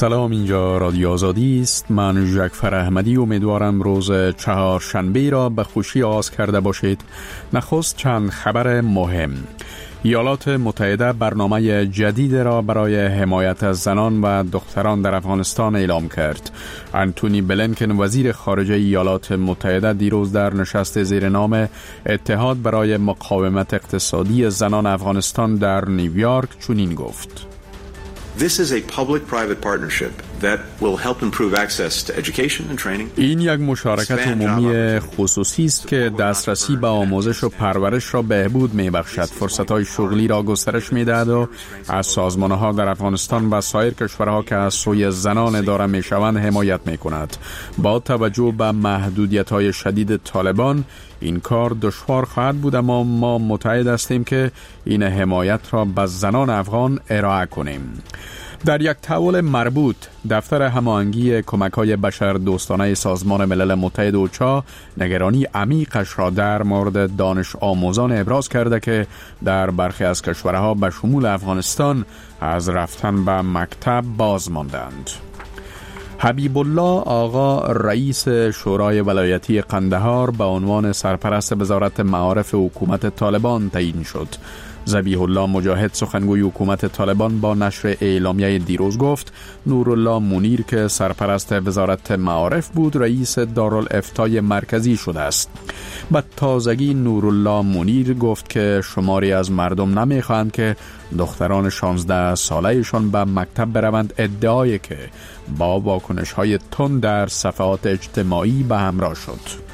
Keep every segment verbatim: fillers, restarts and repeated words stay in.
سلام، اینجا رادیو آزادی است. من جعفر احمدی امیدوارم روز چهارشنبه را به خوشی آغاز کرده باشید. نخست چند خبر مهم. ایالات متحده برنامه جدید را برای حمایت از زنان و دختران در افغانستان اعلام کرد. انتونی بلینکن وزیر خارجه ایالات متحده دیروز در نشست زیر نام اتحاد برای مقاومت اقتصادی زنان افغانستان در نیویورک چنین گفت: This is a public-private partnership that will help improve access to education and training. این یک مشارکت عمومی خصوصی است که دسترسی به آموزش و پرورش را بهبود می‌بخشد، فرصت‌های شغلی را گسترش می‌دهد و از سازمان‌ها در افغانستان و سایر کشورها که از سوی زنان اداره می‌شوند حمایت می‌کند. با توجه به محدودیت‌های شدید طالبان این کار دشوار خواهد بود، اما ما متعهد هستیم که این حمایت را به زنان افغان ارائه کنیم. در یک تحول مربوط، دفتر هماهنگی کمک‌های بشردوستانه سازمان ملل متحد اوچا نگرانی عمیقش را در مورد دانش آموزان ابراز کرده که در برخی از کشورها به شمول افغانستان از رفتن به مکتب باز ماندند. حبیب الله آقا رئیس شورای ولایتی قندهار به عنوان سرپرست وزارت معارف حکومت طالبان تعیین شد. ذبیح الله مجاهد سخنگوی حکومت طالبان با نشر اعلامیه دیروز گفت نورالله منیر که سرپرست وزارت معارف بود رئیس دارالافتای مرکزی شده است. با تازگی نورالله منیر گفت که شماری از مردم نمیخواهند که دختران شانزده سالهشان به مکتب بروند، ادعایی که با واکنش‌های تند در صفحات اجتماعی به همراه شد.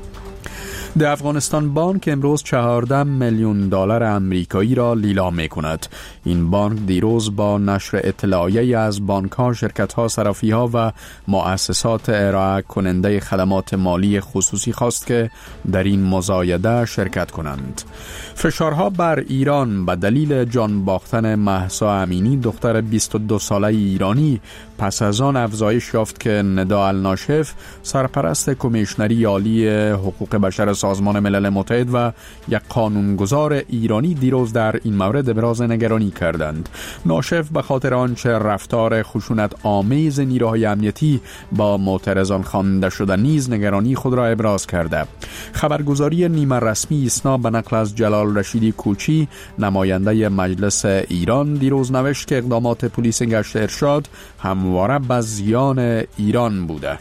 در افغانستان بانک امروز چهارده میلیون دلار امریکایی را لیلام می کند. این بانک دیروز با نشر اطلاعیه از بانک‌ها، شرکت‌ها، صرافی‌ها و مؤسسات ارائه کننده خدمات مالی خصوصی خواست که در این مزایده شرکت کنند. فشارها بر ایران به دلیل جان باختن مهسا امینی دختر بیست و دو ساله ایرانی پس از آن افزایش یافت که ندا الناشف سرپرست کمیشنری عالی حقوق بشر سازمان ملل متحد و یک قانونگذار ایرانی دیروز در این مورد ابراز نگرانی کردند. ناشف به خاطر آنچه رفتار خشونت آمیز نیروهای امنیتی با معترضان خوانده شده نیز نگرانی خود را ابراز کرده. خبرگزاری نیمه رسمی اسنا به نقل از جلال رشیدی کوچی نماینده مجلس ایران دیروز نوشت که اقدامات پلیس گشت ارشاد همواره به زیان ایران بوده.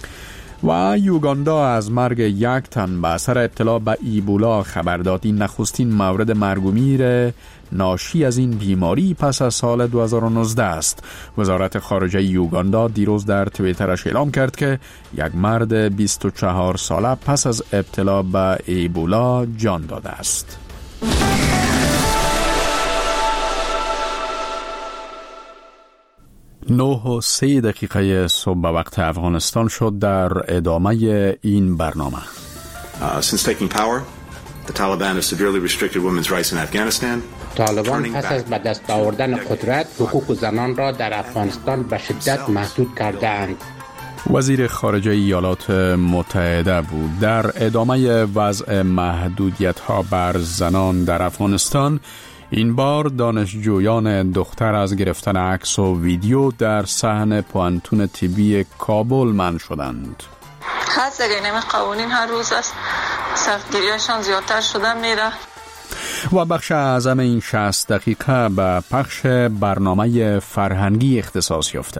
و یوگاندا از مرگ یک تن به اثر ابتلا به ایبولا خبر داد. این نخستین مورد مرگ و میر ناشی از این بیماری پس از سال دو هزار و نوزده است. وزارت خارجه یوگاندا دیروز در توییترش اعلام کرد که یک مرد بیست و چهار ساله پس از ابتلا به ایبولا جان داده است. نه و سه دقیقه صبح به وقت افغانستان شد. در ادامه این برنامه uh, Since taking power, the Taliban has severely restricted women's rights in Afghanistan. طالبان پس از به دست آوردن قدرت حقوق زنان را در افغانستان به شدت محدود کردند. وزیر خارجه ایالات متحده بود. در ادامه وضع محدودیت‌ها بر زنان در افغانستان، این بار دانشجویان دختر از گرفتن عکس و ویدیو در صحن پوانتون طبی کابل منع شدند. خاصه این قوانین هر روز است سختگیریشان زیادتر شده میره. و بخش اعظم این شصت دقیقه به پخش برنامه فرهنگی اختصاص یافته.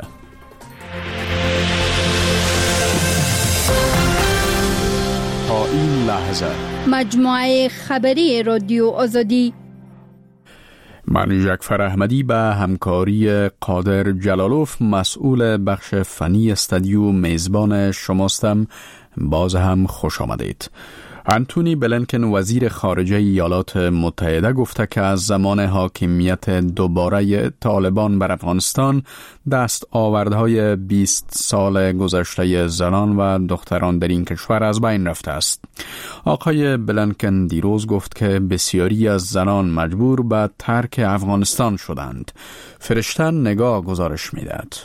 تا این لحظه مجموعه خبری رادیو آزادی. من جعفر احمدی به همکاری قادر جلالوف مسئول بخش فنی استودیو میزبان شماستم. باز هم خوش آمدید. انتونی بلینکن وزیر خارجه ایالات متحده گفته که از زمان حاکمیت دوباره طالبان بر افغانستان دست آوردهای بیست سال گذشته زنان و دختران در این کشور از بین رفته است. آقای بلینکن دیروز گفت که بسیاری از زنان مجبور به ترک افغانستان شدند. فرشته نگاه گزارش می‌دهد.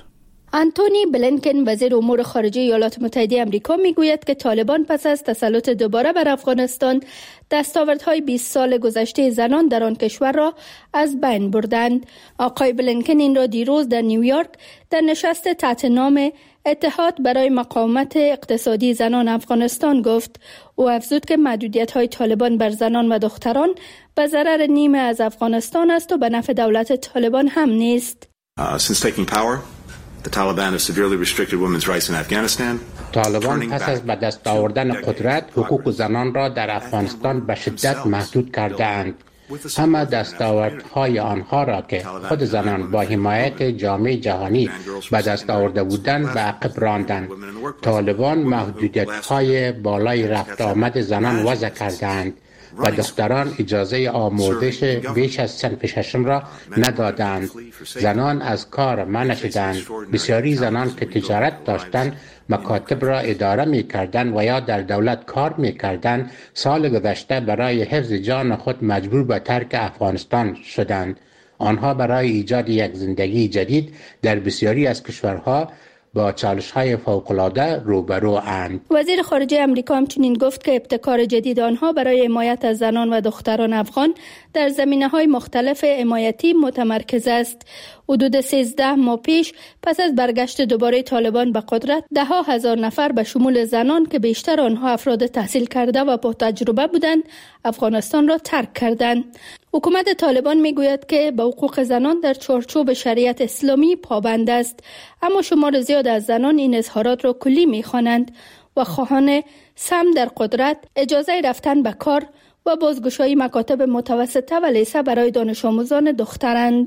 آنتونی بلینکن وزیر امور خارجه ایالات متحده آمریکا میگوید که طالبان پس از تسلط دوباره بر افغانستان دستاوردهای بیست سال گذشته زنان در آن کشور را از بین بردند. آقای بلینکن این را دیروز در نیویورک در نشست تحت نام اتحاد برای مقاومت اقتصادی زنان افغانستان گفت. او افزود که محدودیت‌های طالبان بر زنان و دختران به ضرر نیمه از افغانستان است و به نفع دولت طالبان هم نیست. Uh, since taking power, the Taliban have severely restricted women's rights in Afghanistan. طالبان پس از به دست آوردن قدرت حقوق زنان را در افغانستان به شدت محدود کردند. همه دستاوردهای آنها را که خود زنان با حمایت جامعه جهانی به دست آورده بودند به عقب راندند. طالبان محدودیت‌های بالای رفت آمد زنان وضع کردند و دختران اجازه آموزش بیش از صنف ششم را ندادند. زنان از کار منع شدند. بسیاری زنان که تجارت داشتند مکاتب را اداره می کردند و یا در دولت کار می کردند سال گذشته برای حفظ جان خود مجبور به ترک افغانستان شدند. آنها برای ایجاد یک زندگی جدید در بسیاری از کشورها با چالش‌های فوق‌العاده روبرو اند. وزیر خارجه آمریکا همچنین گفت که ابتکار جدید آنها برای حمایت از زنان و دختران افغان در زمینه‌های مختلف حمایتی متمرکز است. حدود سیزده ماه پیش پس از برگشت دوباره طالبان به قدرت، ده ها هزار نفر به شمول زنان که بیشتر آنها افراد تحصیل کرده و با تجربه بودند، افغانستان را ترک کردند. حکومت طالبان میگوید که به حقوق زنان در چارچوب شریعت اسلامی پابند است، اما شمار زیاد از زنان این اظهارات را کلی می‌خوانند و خواهان سهم در قدرت، اجازه رفتن به کار و بازگشایی مکاتب متوسطه و لیسه برای دانش آموزان دخترند.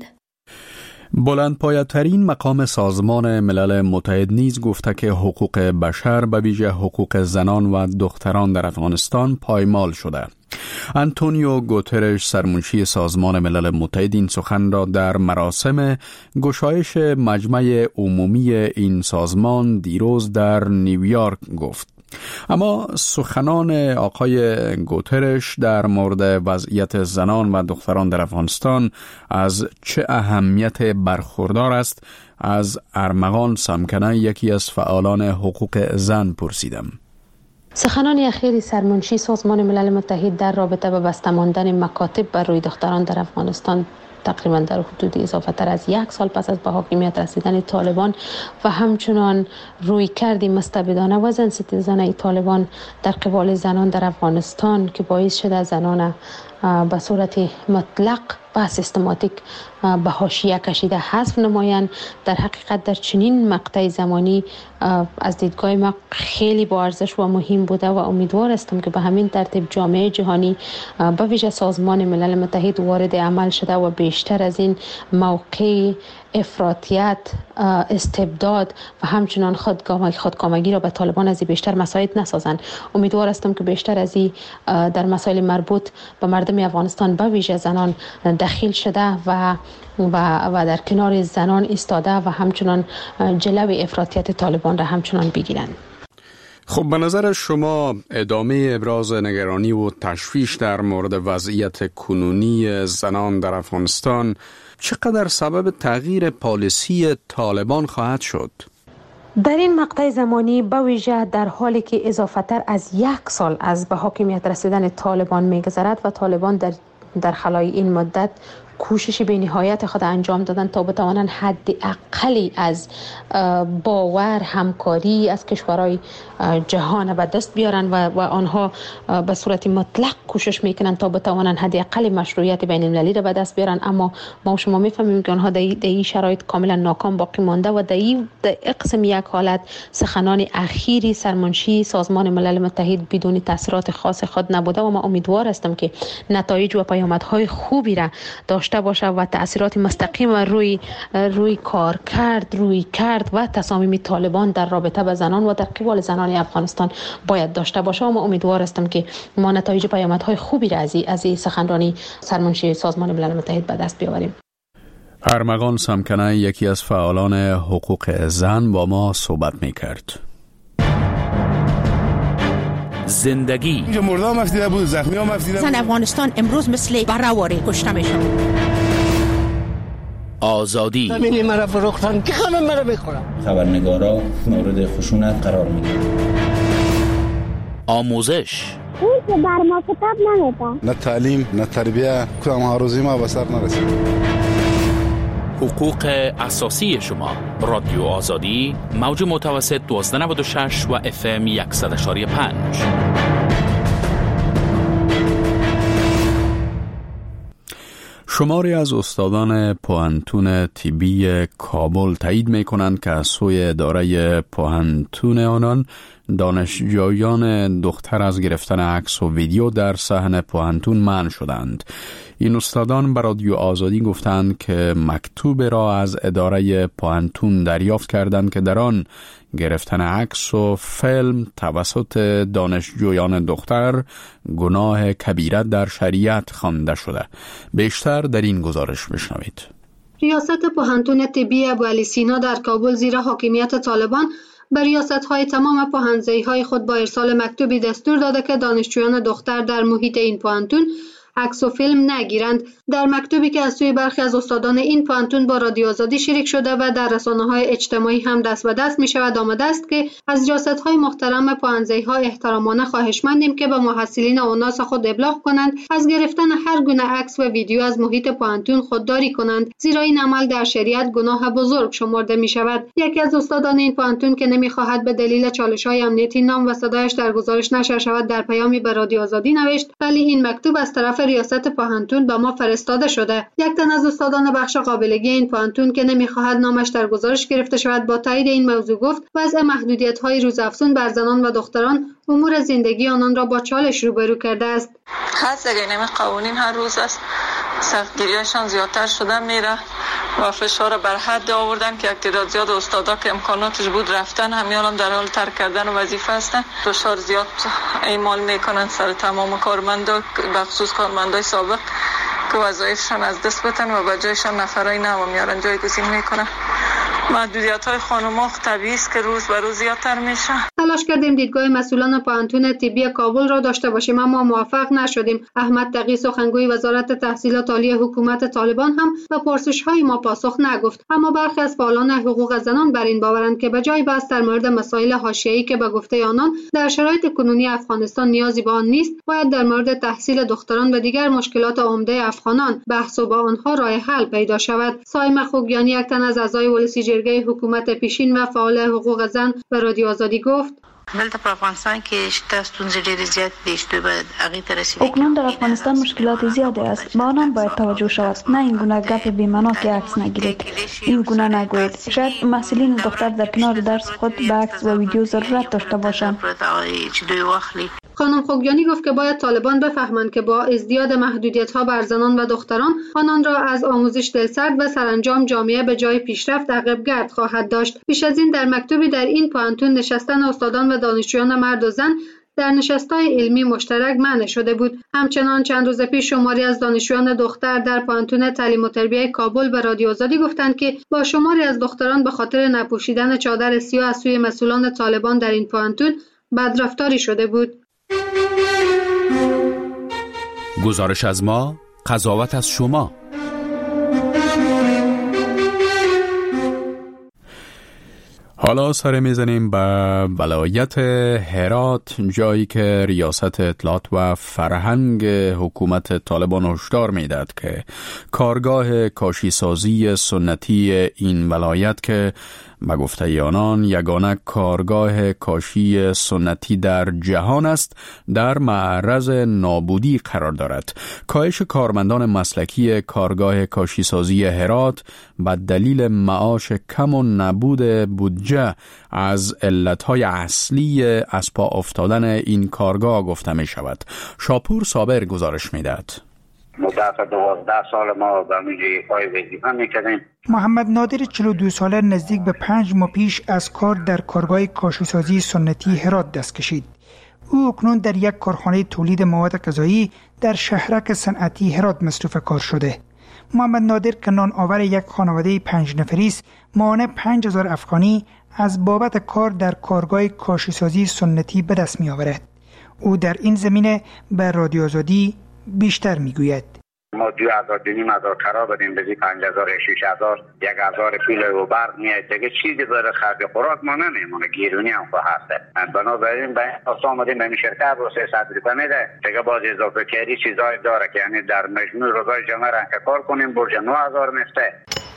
بلندپایه‌ترین مقام سازمان ملل متحد نیز گفته که حقوق بشر به ویژه حقوق زنان و دختران در افغانستان پایمال شده. آنتونیو گوترش سرمنشی سازمان ملل متحد این سخن را در مراسم گشایش مجمع عمومی این سازمان دیروز در نیویورک گفت. اما سخنان آقای گوترش در مورد وضعیت زنان و دختران در افغانستان از چه اهمیت برخوردار است از ارمغان سمکنه، یکی از فعالان حقوق زن، پرسیدم. سخنان اخیر سرمنشی سازمان ملل متحد در رابطه با بسته ماندن مکاتب بر روی دختران در افغانستان تقریبا در حدود اضافه تر از یک سال پس از به حاکمیت رسیدن طالبان و همچنان روی کردی مستبدانه و زن ستیزانه طالبان در قبال زنان در افغانستان که باعث شده زنان به صورت مطلق و سیستماتیک به حاشیه کشیده حذف نمایند، در حقیقت در چنین مقطع زمانی از دیدگاه ما خیلی با ارزش و مهم بوده و امیدوار هستم که به همین ترتیب جامعه جهانی به ویژه سازمان ملل متحد وارد عمل شده و بیشتر از این موقع افراطیت، استبداد و همچنان خودکامگی را به طالبان از بیشتر مساعد نسازند. امیدوار هستم که بیشتر از این در مسائل مربوط به مردم افغانستان به ویژه زنان دخیل شده و و و در کنار زنان ایستاده و همچنان جلوی افراطیت طالبان را همچنان بگیرند. خب به نظر شما ادامه ابراز نگرانی و تشویش در مورد وضعیت کنونی زنان در افغانستان چقدر سبب تغییر پالیسی طالبان خواهد شد؟ در این مقطع زمانی به ویژه در حالی که اضافه تر از یک سال از به حاکمیت رسیدن طالبان می‌گذرد و طالبان در در خلال این مدت کوشش به نهایت خود انجام دادن تا بتوانند حد اقلی از باور همکاری از کشورهای جهان به دست بیارن و, و آنها به صورت مطلق کوشش میکنن تا بتوانند حد اقل مشروعیت بین المللی را به دست بیارن، اما ما شما میفهمیم که آنها در این شرایط کاملا ناکام باقی مانده و در این قسم یک حالت سخنان اخیری سرمنشی سازمان ملل متحد بدون تاثیرات خاص خود نبوده و ما امیدوار هستم که نتایج و پیامدهای خوبی را داشته باشه و تأثیرات مستقیم روی روی کار کرد روی کرد و تصامیم طالبان در رابطه با زنان و در قبال زنان افغانستان باید داشته باشه و ما امیدوار هستم که ما نتایج پیامدهای خوبی را از از این سخنرانی سرمنشی سازمان ملل متحد به دست بیاوریم. ارمغان سمکنه، یکی از فعالان حقوق زن، با ما صحبت می‌کرد. زندگی اینجا مرده هم افتیده بود، زخمی هم افتیده بود. زن افغانستان امروز مثل برهواره کشته میشن. آزادی. زمینی مرا فروختن که همه مرا بخورم. خبرنگارا مورد خشونت قرار میگیرن. آموزش. اون که بر ما کتاب نمیدن. نه تعلیم نه تربیه کدام هروزی ما به سر نرسید. حقوق اساسی شما. رادیو آزادی موج متوسط دوازده نود و شش و اف ام صد و یک و پنج. شماری از استادان پوهنتون طبی کابل تایید می کنند که از سوی اداره پوهنتون آنان دانشجویان دختر از گرفتن عکس و ویدیو در صحن پوهنتون منع شدند. این استادان به رادیو آزادی گفتند که مکتوب را از اداره پوهنتون دریافت کردند که در آن گرفتن عکس و فیلم توسط دانشجویان دختر گناه کبیره در شریعت خوانده شده. بیشتر در این گزارش بشنوید. ریاست پوهنتون طبی ابوعلی سینا در کابل زیر حاکمیت طالبان به ریاست‌های تمام پوهنځی‌های خود با ارسال مکتوبی دستور داده که دانشجویان دختر در محیط این پوهنتون عکس و فیلم نگیرند. در مکتوبی که از سوی برخی از استادان این پوهنتون با رادیو آزادی شریک شده و در رسانه‌های اجتماعی هم دست به دست می‌شود آمده است که از ریاست‌های محترم پوهنځی‌ها احترامانه خواهشمندیم که به محصلین اوناس خود ابلاغ کنند از گرفتن هر گونه عکس و ویدیو از محیط پوهنتون خودداری کنند، زیرا این عمل در شریعت گناه بزرگ شمرده می‌شود. یکی از استادان این پوهنتون که نمی‌خواهد به دلیل چالش‌های امنیتی نام و صدایش در گزارش نشر شود در پیامی به رادیو آزادی نوشت: ولی این مکتوب از طرف ریاست پوهنتون به ما فرستاده شده. یک تن از استادان بخش قابلگی این پوهنتون که نمیخواهد نامش در گزارش گرفته شود با تایید این موضوع گفت وضع محدودیت‌های روزافزون بر زنان و دختران امور زندگی آنان را با چالش روبرو کرده است. خاصه این قوانین هر روز است سختگیریشان زیادتر شده میره و فشار بر حد آوردن که یک تعداد زیاد استادا که امکاناتش بود رفتن، همیان هم در حال ترک کردن وظیفه هستن. فشار زیاد اعمال میکنن سر تمام کارمندا، بخصوص کارمندای سابق که وظایفشان از دست بدن و به جایشان نفرای نو میارن جایگزین میکنن. محدودیت‌های خانم‌ها طبیعی است که روز به روز زیادتر میشه. تلاش کردیم دیدگاه مسئولان پوهنتون طبی کابل را داشته باشیم اما موفق نشدیم. احمد تقی سخنگوی وزارت تحصیلات عالی حکومت طالبان هم به پرسش‌های ما پاسخ نگفت. اما برخی از فعالان حقوق زنان بر این باورند که به جای بحث در مورد مسائل حاشیه‌ای که به گفته آنان در شرایط کنونی افغانستان نیازی به آن نیست، باید در مورد تحصیل دختران و دیگر مشکلات عمده افغانان بحث و با آنها راه حل پیدا شود. سایم خوگیانی یک تن از اعضای ولسی جرگه حکومت پیشین و فعال حقوق زن به رادیو آزادی گفت: دلته په افغانستان کې شته ستونزې ډېرې زیاتې دي چې باید هغې ته رسیدگی اکنون در افغانستان مشکلات زیادی است، با آنان باید توجه شود. نه این گونه گپ بی‌معنا که عکس نگیرید، این گونه نگویید. شاید محصلین دختر در کنار درس خود به عکس و ویدیو ضرورت داشته باشند. خانم خوگیانی گفت که باید طالبان بفهمند که با ازدیاد محدودیت‌ها بر زنان و دختران آنان را از آموزش دلسرد و سرانجام جامعه به جای پیشرفت عقب‌گرد خواهد داشت. پیش از این در مکتوبی در این پوهنتون نشستن استادان و دانشجویان مرد و زن در نشست‌های علمی مشترک منع شده بود. همچنان چند روز پیش شماری از دانشجویان دختر در پوهنتون تعلیم و تربیت کابل به رادیو آزادی گفتند که با شماری از دختران به خاطر نپوشیدن چادر سیاه از سوی مسئولان طالبان در این پوهنتون بدرفتاری شده بود. گزارش از ما، قضاوت از شما. حالا سر میزنیم به ولایت هرات، جایی که ریاست اطلاعات و فرهنگ حکومت طالبان هشدار میداد که کارگاه کاشیسازی سنتی این ولایت که به گفته آنان یگانه کارگاه کاشی سنتی در جهان است در معرض نابودی قرار دارد. کاهش کارمندان مسلکی کارگاه کاشیسازی هرات به دلیل معاش کم و نبود بودجه از علتهای اصلی از پا افتادن این کارگاه گفته می شود. شاپور صابر گزارش می دهد. مدت دوازده سال ما به میجه پای وظیفه میکردیم. محمد نادر چهل و دو ساله نزدیک به پنج ماه پیش از کار در کارگاه کاشیسازی سنتی هرات دست کشید. او اکنون در یک کارخانه تولید مواد غذایی در شهرک صنعتی هرات مصروف کار شده. محمد نادر که نان آور یک خانواده پنج نفری است، ماهانه پنج هزار افغانی از بابت کار در کارگاه کاشیسازی سنتی به دست می آورد. او در این زمینه به رادیو آزادی بیشتر میگوید. ما دو هزار دینیم هزار کرا بدیم بدی پنج هزار شیش هزار یک هزار پیل و برق میاد دیگه چیزی برای خرج خوراک ما نمیمونه، گیرونی هم خواهد هست. بنابراین به این آمدیم به این شرکت رو سیصد روپیه میده دیگه باز اضافه کردی چیزای داره که یعنی در مجموع روزای جمعه را که کار کنیم برج نه هزار میفته.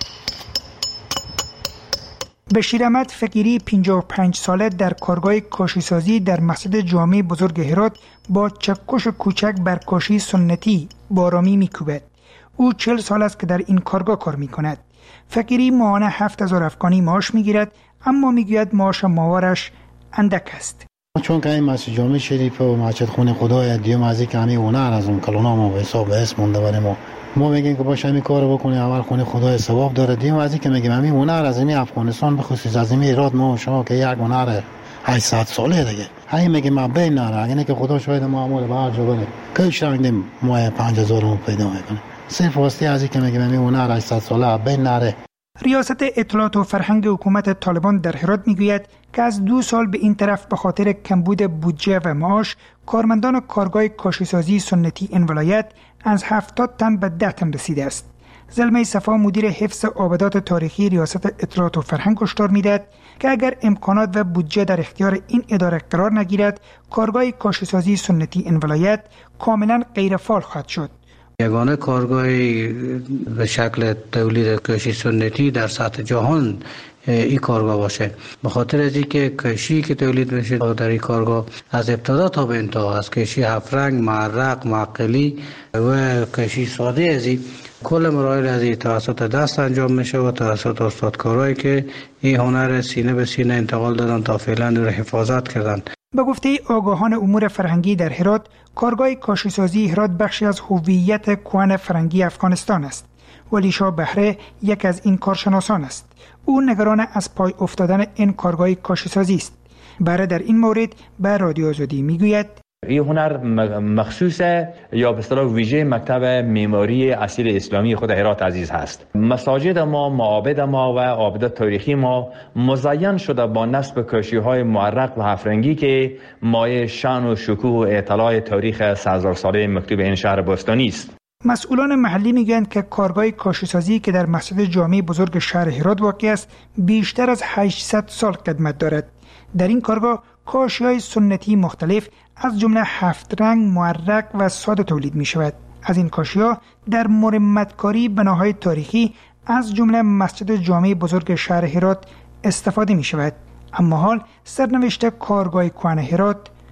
بشیر احمد فقیری پنجاه و پنج ساله در کارگاه کاشیسازی در مسجد جامع بزرگ هرات با چکش کوچک بر کاشی سنتی بارامی میکوبد. او چهل سال است که در این کارگاه کار میکند. فقیری ماهانه هفت هزار افغانی معاش میگیرد، اما میگوید معاش ماهوارش اندک است. چون که این مسجد جامع شریف و مسجد خونه خدای دیو مازی که همین هنر از اون کلونا ما به حساب اسم مونده بریم ما ما میگیم که باشه همین کارو بکنه، اول خونه خدای ثواب داره. دیو مازی که میگیم همین هنر از این افغانستان به خصوص از این ایراد ما شما که یک هنر هشتصد ساله دیگه همین میگیم ما بین نره اگه نه که خدا شاید معمول به هر جا بره که شنگیم ما پنج هزار رو پیدا میکنه صرف واسطه از این که میگیم همین هنر هشتصد ساله بین نره. ریاست اطلاعات و فرهنگ حکومت طالبان در هرات میگوید که از دو سال به این طرف به خاطر کمبود بودجه و معاش کارمندان کارگاه کاشیسازی سنتی این ولایت از هفتاد تن به ده تن رسیده است. زلمه صفا مدیر حفظ آبادات تاریخی ریاست اطلاعات و فرهنگ هشدار میدهد که اگر امکانات و بودجه در اختیار این اداره قرار نگیرد کارگاه کاشیسازی سنتی این ولایت کاملا غیر فعال خواهد شد. یگانه کارگاهی به شکل تولید کاشی سنتی در سطح جهان این کارگاه باشه، به خاطر از اینکه کاشی که تولید میشه در این کارگاه از ابتدا تا به انتها از کاشی هفت رنگ، معرق، معقلی و کاشی ساده از این کل مراحل از این توسط دست انجام میشه و توسط استادکارایی که این هنر سینه به سینه انتقال دادن تا فعلا رو حفاظت کردن. به گفته آگاهان امور فرهنگی در هرات، کارگاه کاشیسازی هرات بخشی از هویت کهن فرهنگی افغانستان است. ولی شاه بهره یک از این کارشناسان است. او نگران از پای افتادن این کارگاه کاشیسازی است. بهره در این مورد به رادیو آزادی میگوید این هنر مخصوص یا به اصطلاح ویژه مکتب معماری اصیل اسلامی خود هرات عزیز هست. مساجد ما، معابد ما و آبادات تاریخی ما مزین شده با نصب کاشی‌های معرق و هفرنگی که مایه شأن و شکوه و اطلاع تاریخ سه هزار ساله مکتوب این شهر باستانی است. مسئولان محلی میگویند که کارگاه کاشیسازی که در مسجد جامع بزرگ شهر هرات واقع است بیشتر از هشتصد سال قدمت دارد. در این کارگاه کاشی‌های سنتی مختلف از جمله هفت رنگ، معرق و ساده تولید می شود. از این کاشی‌ها در مرمتکاری بناهای تاریخی از جمله مسجد جامع بزرگ شهر هرات استفاده می شود. اما حال سرنوشت کارگاه کهن هرات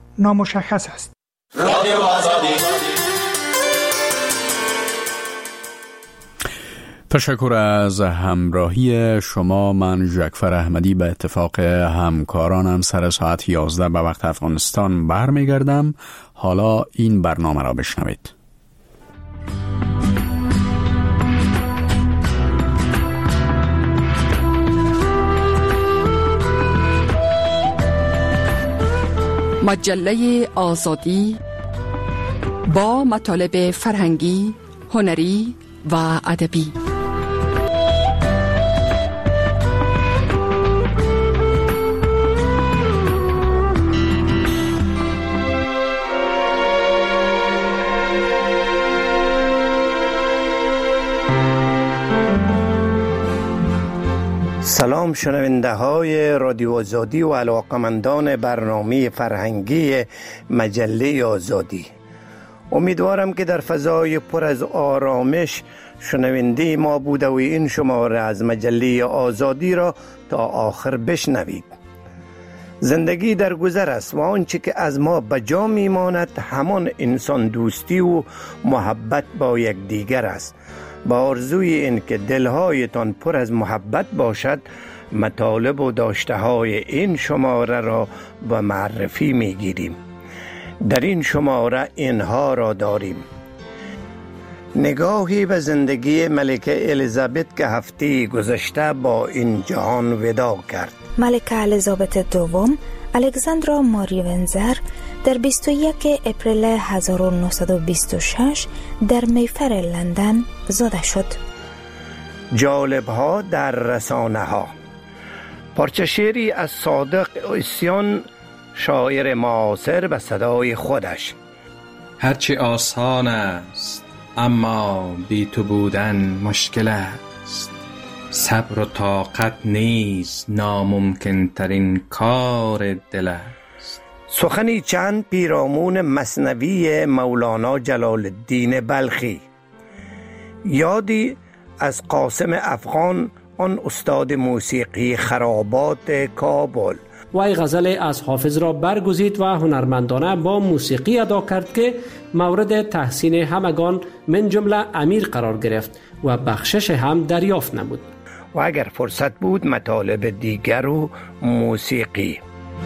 نامشخص است. رادیو آزادی. تشکر از همراهی شما. من جعفر احمدی به اتفاق همکارانم سر ساعت یازده به وقت افغانستان برمیگردم. حالا این برنامه را بشنوید. مجله آزادی با مطالب فرهنگی، هنری و ادبی. سلام شنونده های رادیو آزادی و علاقمندان برنامه فرهنگی مجله آزادی. امیدوارم که در فضای پر از آرامش شنونده ما بوده و این شماره از مجله آزادی را تا آخر بشنوید. زندگی در گذر است و آنچه که از ما به جا میماند همان انسان دوستی و محبت با یکدیگر است. با آرزوی این که دلهایتان پر از محبت باشد، مطالب و داشته های این شماره را به معرفی می گیریم. در این شماره اینها را داریم: نگاهی به زندگی ملکه الیزابت که هفته گذشته با این جهان وداع کرد. ملکه الیزابت دوم الکساندرا ماری ونزر در بیست و یک اپریل هزار و نهصد و بیست و شش در میفر لندن زاده شد. جالب‌ها در رسانه ها. پارچه شعری از صادق اسیان، شاعر معاصر به صدای خودش: هرچی آسان است اما بی تو بودن مشکل است. صبر و طاقت نیز ناممکن ترین کار دل است. سخنی چند پیرامون مثنوی مولانا جلال الدین بلخی. یادی از قاسم افغان، آن استاد موسیقی خرابات کابل. وی غزل از حافظ را برگزید و هنرمندانه با موسیقی ادا کرد که مورد تحسین همگان من جمله امیر قرار گرفت و بخشش هم دریافت نمود. و اگر فرصت بود مطالب دیگر و موسیقی.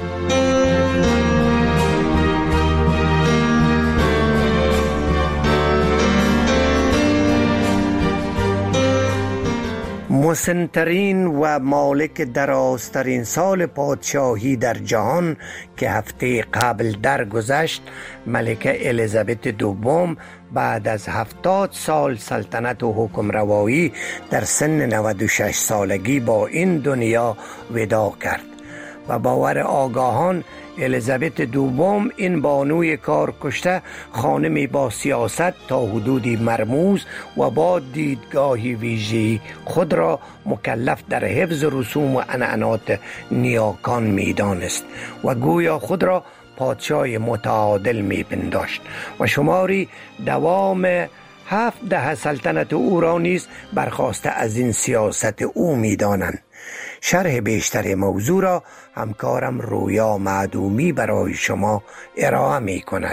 مسنترین و مالک درازترین سال پادشاهی در جهان که هفته قبل درگذشت، ملکه الیزابت دوم بعد از هفتاد سال سلطنت و حکمروایی در سن نود و شش سالگی با این دنیا وداع کرد و باور آگاهان الیزابت دوم این بانوی کار کشته خانمی با سیاست تا حدودی مرموز و با دیدگاهی ویژه‌ای خود را مکلف در حفظ رسوم و عنعنات نیاکان می دانست و گویا خود را پادشاه متعادل می پنداشت و شماری دوام هفت دهه سلطنت او را نیز برخاسته از این سیاست او می دانند. شرح بیشتر موضوع را همکارم رویا معدومی برای شما ارائه می کند.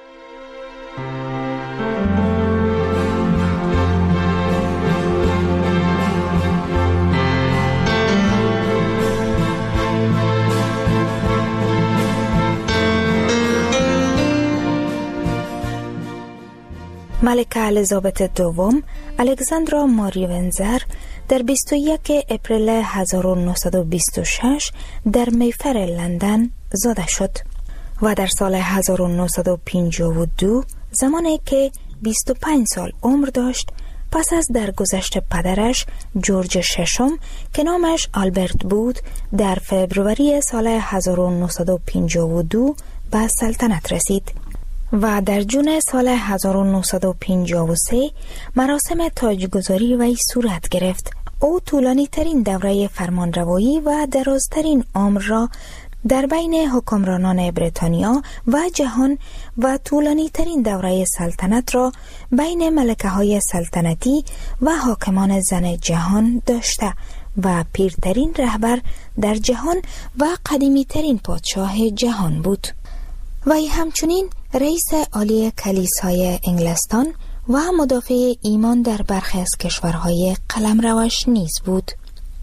ملکه الیزابت دوم الکساندرا ماری ونزر در بیست و یک اپریل هزار و نهصد و بیست و شش در میفر لندن زاده شد و در سال هزار و نهصد و پنجاه و دو زمانی که بیست و پنج سال عمر داشت، پس از درگذشت پدرش جورج ششم که نامش آلبرت بود، در فبروری سال هزار و نهصد و پنجاه و دو به سلطنت رسید و در جون سال هزار و نهصد و پنجاه و سه مراسم تاجگذاری وی صورت گرفت. او طولانی ترین دوره فرمانروایی و درازترین عمر را در بین حکمرانان بریتانیا و جهان و طولانی ترین دوره سلطنت را بین ملکه های سلطنتی و حاکمان زن جهان داشته و پیرترین رهبر در جهان و قدیمی ترین پادشاه جهان بود. وی همچنین رئیس عالی کلیسای انگلستان و مدافع ایمان در برخی از کشورهای قلمروش نیز بود.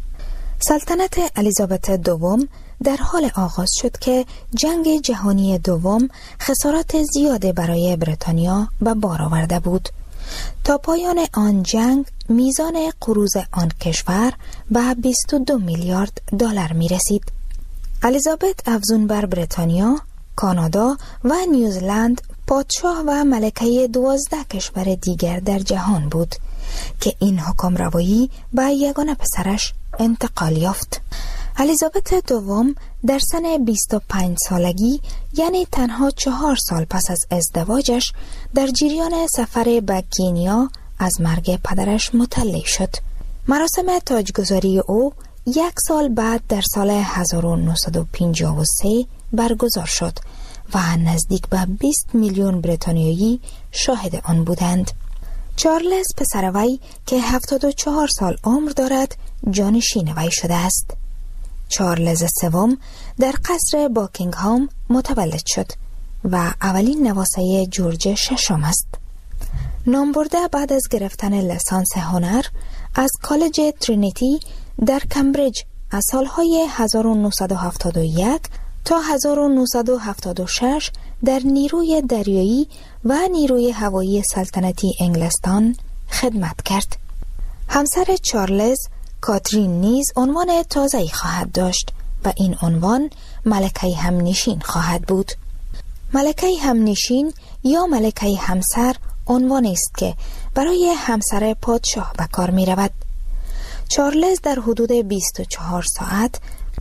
سلطنت الیزابت دوم در حال آغاز شد که جنگ جهانی دوم خسارات زیاده برای بریتانیا به بار آورده بود. تا پایان آن جنگ میزان قروض آن کشور به بیست و دو میلیارد دلار می رسید. الیزابت افزون بر بریتانیا، کانادا و نیوزلند پادشاه و ملکه دوازده کشور دیگر در جهان بود که این حکمروایی به یگانه پسرش انتقال یافت. الیزابت دوم در سن بیست و پنج سالگی، یعنی تنها چهار سال پس از ازدواجش، در جریان سفر به کینیا از مرگ پدرش مطلع شد. مراسم تاجگذاری او یک سال بعد در سال هزار و نهصد و پنجاه و سه برگزار شد و نزدیک به بیست میلیون بریتانیایی شاهد آن بودند. چارلز پسر وی که هفتاد و چهار سال عمر دارد جانشین وی شده است. چارلز سوم در قصر باکینگهام متولد شد و اولین نواسه جورج ششم است. نام برده بعد از گرفتن لیسانس هنر از کالج ترینیتی در کمبریج از سالهای هزار و نهصد و هفتاد و یک تا هزار و نهصد و هفتاد و شش در نیروی دریایی و نیروی هوایی سلطنتی انگلستان خدمت کرد. همسر چارلز، کاترین، نیز عنوان تازه‌ای خواهد داشت و این عنوان ملکه همنشین خواهد بود. ملکه همنشین یا ملکه همسر عنوانی است که برای همسر پادشاه به کار می رود. چارلز در حدود بیست و چهار ساعت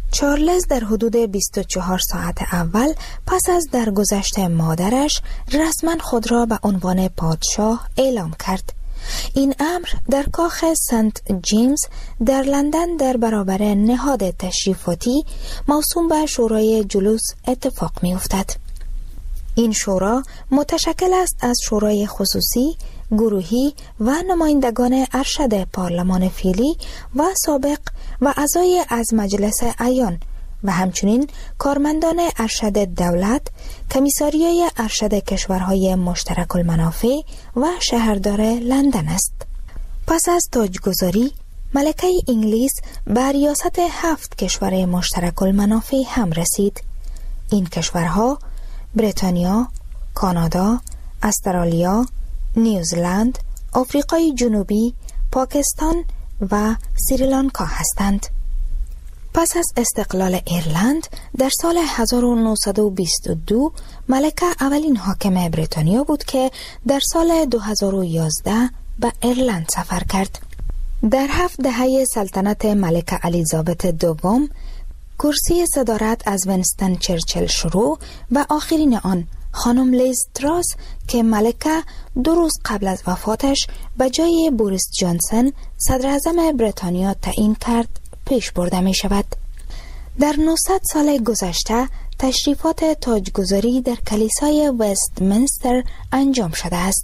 چارلز در حدود بیست و چهار ساعت اول پس از درگذشت مادرش رسما خود را به عنوان پادشاه اعلام کرد. این امر در کاخ سنت جیمز در لندن در برابر نهاد تشریفاتی موسوم به شورای جلوس اتفاق می افتد. این شورا متشکل است از شورای خصوصی، گروهی و نمایندگان ارشد پارلمان فعلی و سابق و اعضای از مجلس عیان و همچنین کارمندان ارشد دولت، کمیساریای ارشد کشورهای مشترک المنافع و شهردار لندن است. پس از تاجگذاری، ملکه انگلیس به ریاست هفت کشور مشترک المنافع هم رسید. این کشورها بریتانیا، کانادا، استرالیا، نیوزلند، آفریقای جنوبی، پاکستان و سریلانکا هستند. پس از استقلال ایرلند در سال هزار و نهصد و بیست و دو ملکه اولین حاکم بریتانیا بود که در سال دو هزار و یازده به ایرلند سفر کرد. در هفت دهه سلطنت ملکه الیزابت دوم کرسی صدارت از وینستون چرچیل شروع و آخرین آن خانم لیز تراس که ملکه دو روز قبل از وفاتش به جای بوریس جانسن صدر اعظم بریتانیا تعیین کرد پیش برده می شود. در نهصد سال گذشته تشریفات تاجگذاری در کلیسای وستمنستر انجام شده است.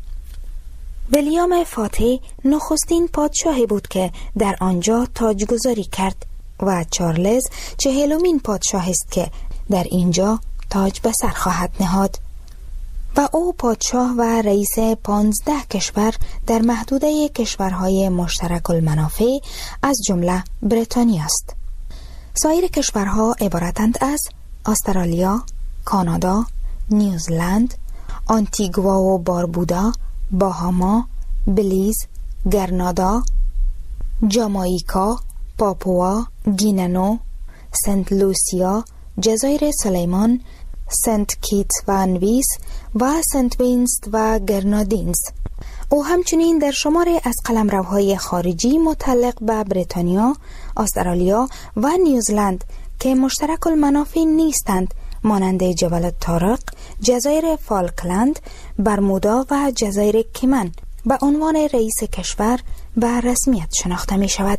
ویلیام فاتح نخستین پادشاهی بود که در آنجا تاجگذاری کرد و چارلز چهلمین پادشاهی است که در اینجا تاج به سر خواهد نهاد و او پادشاه و رئیس پانزده کشور در محدوده کشورهای مشترک المنافع از جمله بریتانیا است. سایر کشورها عبارتند از استرالیا، کانادا، نیوزلند، آنتیگوا و باربودا، باهاما، بلیز، گرنادا، جامائیکا، پاپوا، گیننو، سنت لوسیا، جزایر سلیمان، سنت کیت و نویس و سنت وینست و گرنادینز. او همچنین در شماری از قلمروهای خارجی متعلق به بریتانیا، استرالیا و نیوزلند که مشترک المنافع نیستند مانند جبل طارق، جزایر فالکلند، برمودا و جزایر کیمن به عنوان رئیس کشور به رسمیت شناخته می شود.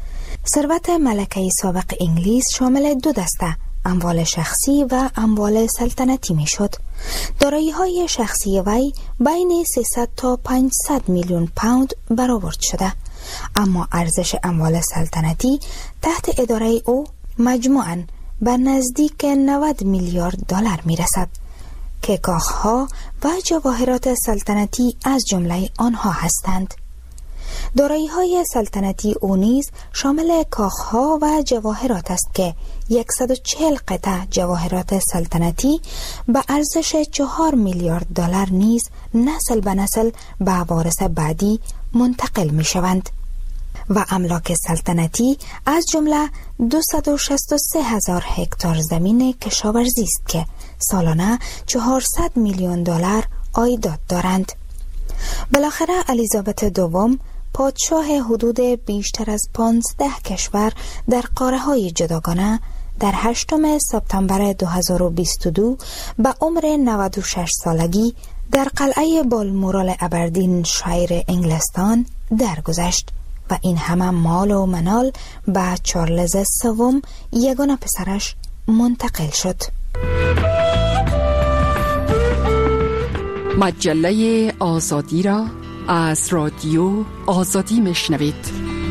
ثروت ملکه سابق انگلیس شامل دو دسته، اموال شخصی و اموال سلطنتی می شد. دارایی های شخصی وی بین سیصد تا پانصد میلیون پوند برآورد شده، اما ارزش اموال سلطنتی تحت اداره او مجموعاً به نزدیک نود میلیارد دلار می رسد که کاخها و جواهرات سلطنتی از جمله آنها هستند. دارایی‌های سلطنتی او نیز شامل کاخها و جواهرات است که صد و چهل قطعه جواهرات سلطنتی به ارزش چهار میلیارد دلار نیز نسل به نسل به وارث بعدی منتقل می شوند و املاک سلطنتی از جمله دویست و شصت و سه هزار هکتار زمین کشاورزی است که سالانه چهارصد میلیون دلار عایدات دارند. بالاخره الیزابت دوم پادشاه حدود بیشتر از پانزده کشور در قاره‌های جداگانه در هشتم سپتامبر دو هزار و بیست و دو به عمر نود و شش سالگی در قلعه بالمورال ابردین شایر انگلستان درگذشت و این همه مال و منال به چارلز سوم یگانه پسرش منتقل شد. مجله آزادی را از رادیو آزادی میشنوید.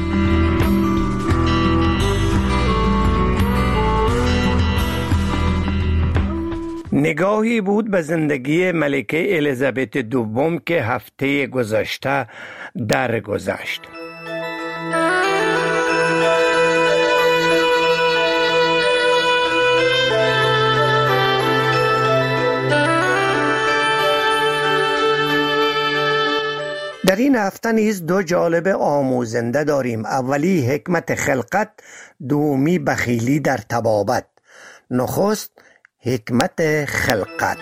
نگاهی بود به زندگی ملکه الیزابت دوم که هفته گذشته درگذشت. در این هفته نیز دو جالب آموزنده داریم. اولی حکمت خلقت، دومی بخیلی در طبابت. نخست حکمت خلقت.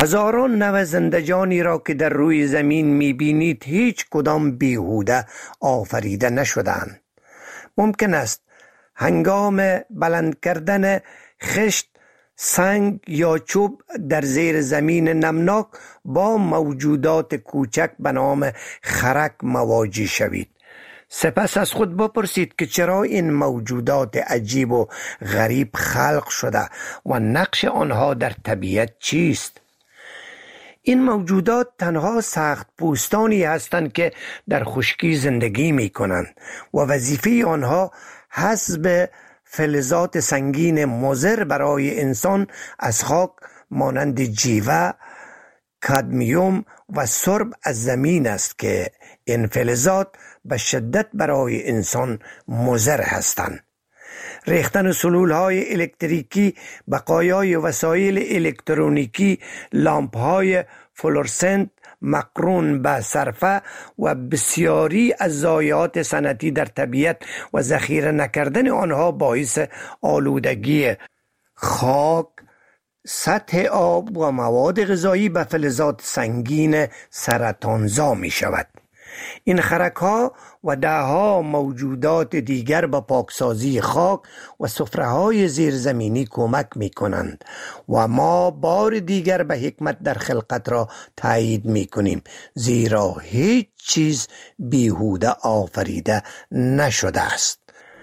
هزاران نوع زندجانی را که در روی زمین میبینید هیچ کدام بیهوده آفریده نشدند. ممکن است هنگام بلند کردن خشت، سنگ یا چوب در زیر زمین نمناک با موجودات کوچک به نام خرک مواجه شوید. سپس از خود بپرسید که چرا این موجودات عجیب و غریب خلق شده و نقش آنها در طبیعت چیست؟ این موجودات تنها سخت پوستانی هستند که در خشکی زندگی می کنند و وظیفه آنها حسب فلزات سنگین مضر برای انسان از خاک مانند جیوه، کادمیوم و سرب از زمین است که این فلزات به شدت برای انسان مضر هستند. ریختن سلولهای الکتریکی، بقایای وسایل الکترونیکی، لامپهای فلورسنت مقرون به صرفه و بسیاری از ضایعات صنعتی در طبیعت و ذخیره نکردن آنها باعث آلودگی خاک، سطح آب و مواد غذایی به فلزات سنگین سرطانزا می شود. این خرک ها و ده ها موجودات دیگر به پاکسازی خاک و سفره های زیرزمینی کمک می کنند و ما بار دیگر به حکمت در خلقت را تایید می کنیم، زیرا هیچ چیز بیهوده آفریده نشده است.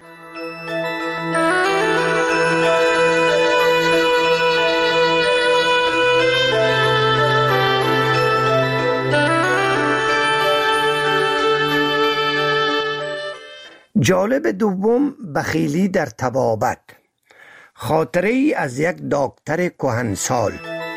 جالب دوم، بخیلی در طبابت. خاطره ای از یک دکتر کهنسال.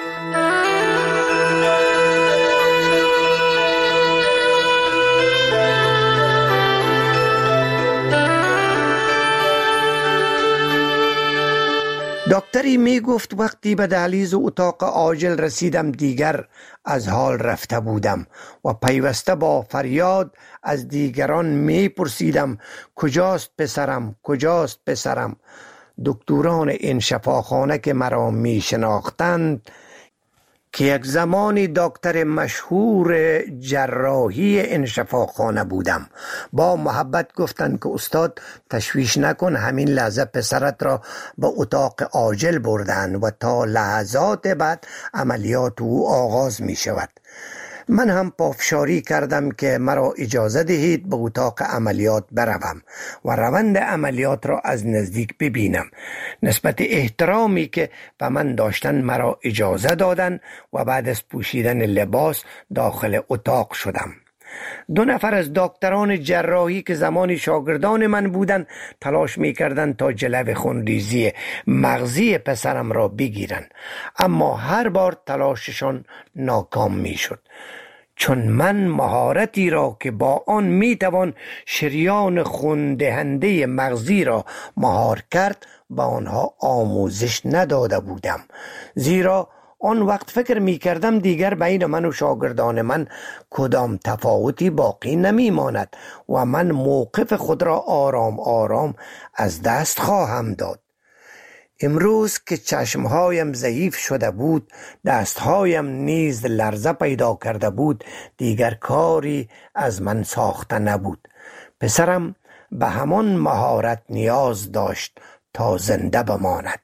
دکتری می گفت وقتی به دهلیز اتاق عاجل رسیدم دیگر از حال رفته بودم و پیوسته با فریاد از دیگران می پرسیدم کجاست پسرم، کجاست پسرم. دکتران این شفاخانه که مرا می شناختند که یک زمانی دکتر مشهور جراحی این شفاخانه بودم، با محبت گفتند که استاد تشویش نکن، همین لحظه پسرت را به اتاق عاجل بردن و تا لحظات بعد عملیات او آغاز می شود. من هم پافشاری کردم که مرا اجازه دهید به اتاق عملیات بروم و روند عملیات را از نزدیک ببینم. نسبت احترامی که به من داشتن مرا اجازه دادن و بعد از پوشیدن لباس داخل اتاق شدم. دو نفر از دکتران جراحی که زمانی شاگردان من بودند تلاش می‌کردند تا جلو خونریزی مغزی پسرم را بگیرند، اما هر بار تلاششان ناکام می‌شد، چون من مهارتی را که با آن میتوان شریان خون دهنده مغزی را مهار کرد به آنها آموزش نداده بودم. زیرا آن وقت فکر می کردم دیگر بین من و شاگردان من کدام تفاوتی باقی نمی ماند و من موقف خود را آرام آرام از دست خواهم داد. امروز که چشمهایم ضعیف شده بود، دستهایم نیز لرزه پیدا کرده بود، دیگر کاری از من ساخته نبود. پسرم به همان مهارت نیاز داشت تا زنده بماند.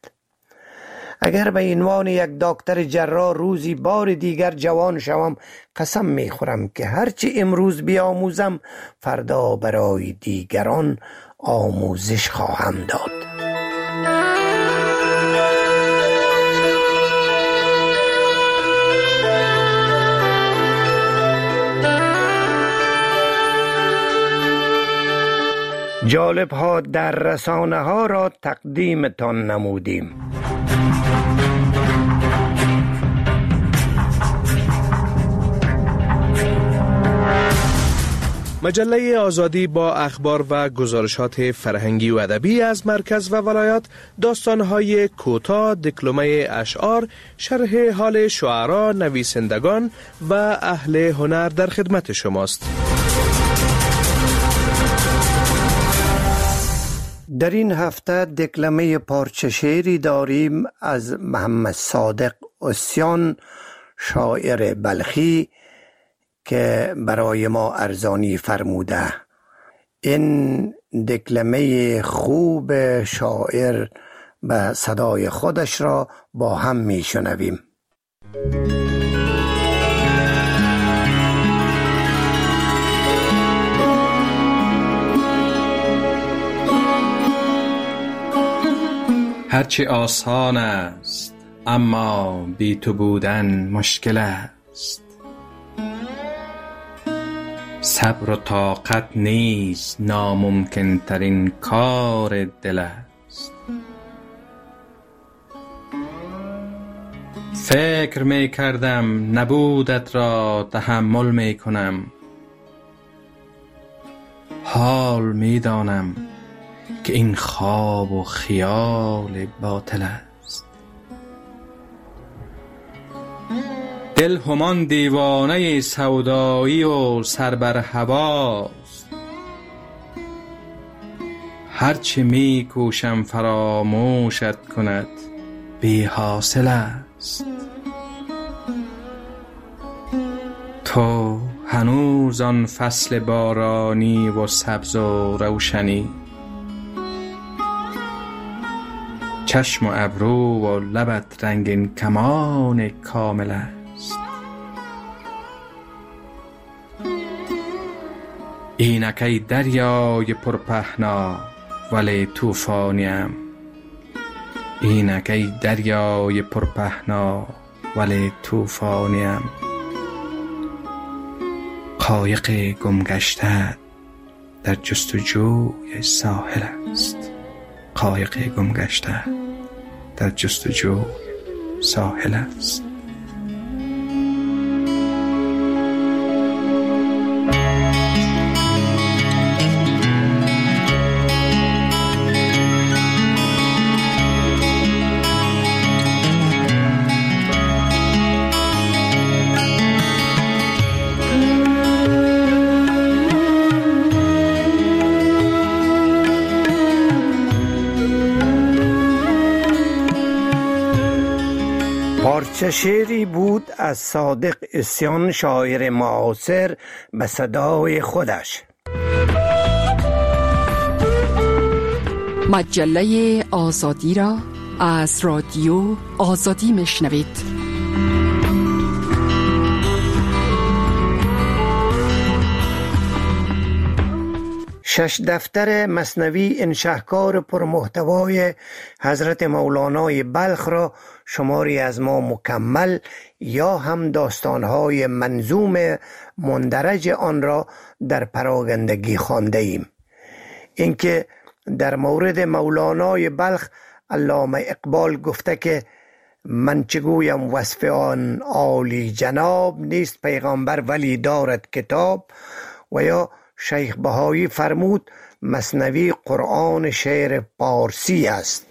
اگر به عنوان یک دکتر جراح روزی بار دیگر جوان شوم، قسم میخورم که هرچی امروز بیاموزم فردا برای دیگران آموزش خواهم داد. جالب ها در رسانه ها را تقدیم تان نمودیم. مجله آزادی با اخبار و گزارشات فرهنگی و ادبی از مرکز و ولایات، داستان‌های کوتاه، دکلمه اشعار، شرح حال شعرا، نویسندگان و اهل هنر در خدمت شماست. در این هفته دکلمه پارچه شعری داریم از محمد صادق عصیان، شاعر بلخی که برای ما ارزانی فرموده. این دکلمه خوب شاعر به صدای خودش را با هم می شنویم. هرچی آسان است اما بی تو بودن مشکل است. صبر و طاقت نیز ناممکن ترین کار دل است. فکر می کردم نبودت را تحمل می کنم، حال می دانم که این خواب و خیال باطل است. دل همان دیوانه سودایی و سر بر هواست. هرچه می کوشم فراموشت کند بی حاصل است. تو هنوز آن فصل بارانی و سبز و روشنی، چشم و ابرو و لبت رنگین کمان کامل است. اینک ای دریای پرپهنا ولی طوفانیم، اینک ای دریای پرپهنا ولی طوفانیم. قایق گمگشته در جستجوی ساحل است، قایق گمگشته در جستجوی ساحل است. پارچه شعری بود از صادق عصیان، شاعر معاصر، به صدای خودش. مجله آزادی را از رادیو آزادی میشنوید. شش دفتر مثنوی این شهکار پرمحتوای حضرت مولانای بلخ را شماری از ما مکمل یا هم داستانهای منظوم مندرج آن را در پراگندگی خوانده ایم. اینکه در مورد مولانای بلخ علامه اقبال گفته که من چگویم وصف آن عالی جناب، نیست پیغمبر ولی دارد کتاب، و یا شیخ بهایی فرمود مثنوی قرآن شعر پارسی است.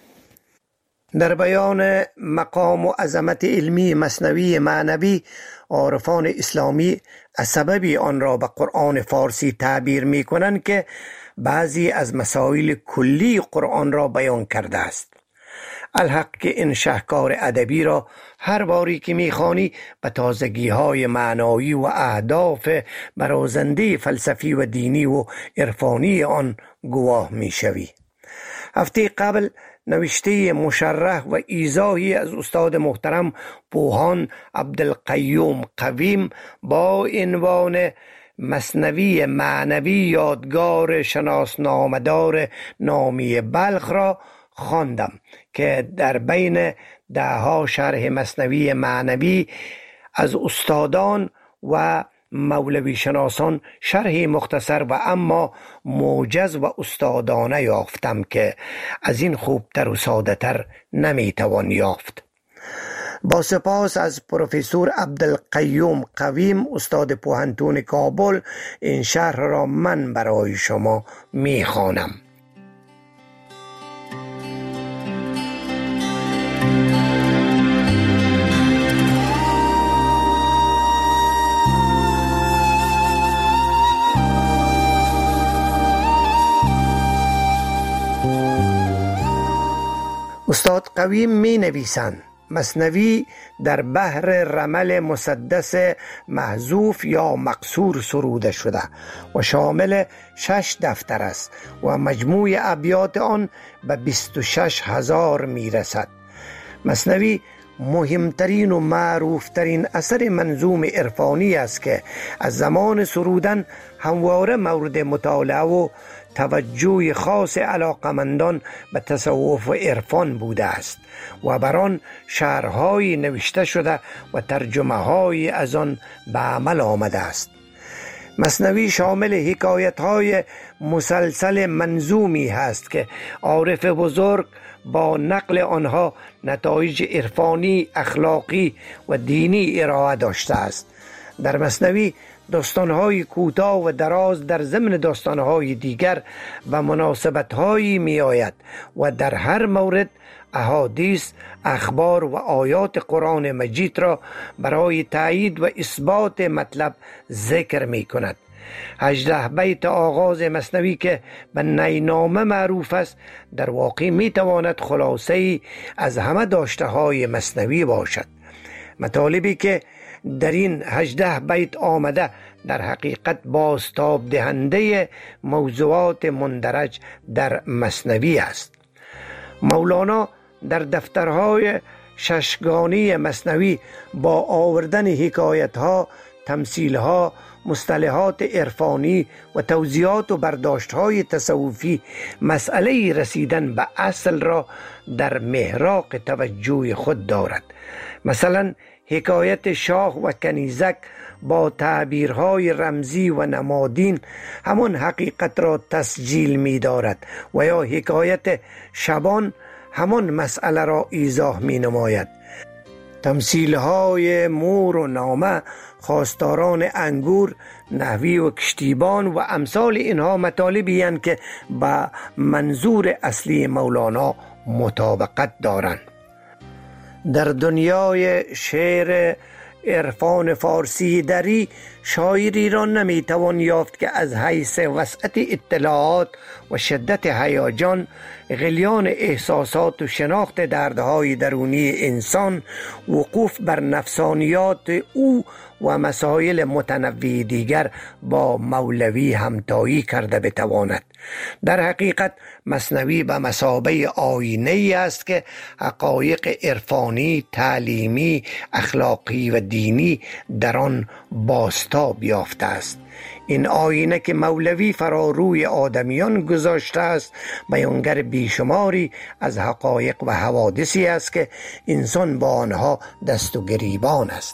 در بیان مقام و عظمت علمی مثنوی معنوی، عارفان اسلامی از سببی آن را به قرآن فارسی تعبیر می کنند که بعضی از مسائل کلی قرآن را بیان کرده است. الحق که این شهکار ادبی را هر باری که میخوانی به تازگی های معنایی و اهداف برازنده فلسفی و دینی و عرفانی آن گواه میشوی. هفته قبل نوشته مشرح و ایضاحی از استاد محترم پوهان عبدالقیوم قویم با عنوان مثنوی معنوی یادگار شناسنامه‌دار نامی بلخ را خواندم که در بین دهها شرح مثنوی معنوی از استادان و مولوی شناسان شرح مختصر و اما موجز و استادانه یافتم که از این خوبتر و ساده تر نمیتوان یافت. با سپاس از پروفسور عبدالقیوم قویم استاد پوهنتون کابل، این شرح را من برای شما میخوانم. استاد قویم می نویسند: مثنوی در بحر رمل مسدس محذوف یا مقصور سروده شده و شامل شش دفتر است و مجموع ابیات آن به بیست و شش هزار می رسد. مثنوی مهمترین و معروفترین اثر منظوم عرفانی است که از زمان سرودن همواره مورد مطالعه و توجه خاص علاقمندان به تصوف و عرفان بوده است و بر آن شرح‌های نوشته شده و ترجمه‌های از آن به عمل آمده است. مثنوی شامل حکایت‌های مسلسل منظومی هست که عارف بزرگ با نقل آنها نتایج عرفانی، اخلاقی و دینی ارائه داشته است. در مثنوی داستان‌های کوتاه و دراز در ضمن داستان‌های دیگر و مناسبت‌هایی می‌آید و در هر مورد احادیث، اخبار و آیات قرآن مجید را برای تایید و اثبات مطلب ذکر می‌کند. هجده بیت آغاز مثنوی که به نینامه معروف است در واقع می‌تواند خلاصه‌ای از همه داشته‌های مثنوی باشد. مطالبی که در این هجده بیت آمده در حقیقت بازتاب دهنده موضوعات مندرج در مثنوی است. مولانا در دفترهای ششگانی مثنوی با آوردن حکایتها، تمثیلها، مصطلحات عرفانی و توضیحات و برداشتهای تصوفی مسئله رسیدن به اصل را در محراق توجه خود دارد. مثلا حکایت شاه و کنیزک با تعبیرهای رمزی و نمادین همان حقیقت را تسجیل می دارد و یا حکایت شبان همان مسئله را ایضاح می نماید. تمثیلهای مور و نامه، خواستاران انگور، نحوی و کشتیبان و امثال اینها مطالبی هستند که با منظور اصلی مولانا مطابقت دارند. در دنیای شعر عرفان فارسی دری شاعری را نمیتوان یافت که از حیث وسعت اطلاعات و شدت هیجان، غلیان احساسات و شناخت دردهای درونی انسان، وقوف بر نفسانیات او و مسائل متنوع دیگر با مولوی همتایی کرده بتواند. در حقیقت مثنوی به مثابه آینه‌ای است که حقایق عرفانی، تعلیمی، اخلاقی و دینی در آن بازتاب یافته است. این آینه که مولوی فرا روی آدمیان گذاشته است بیانگر بیشماری از حقایق و حوادثی است که انسان با آنها دست و گریبان است.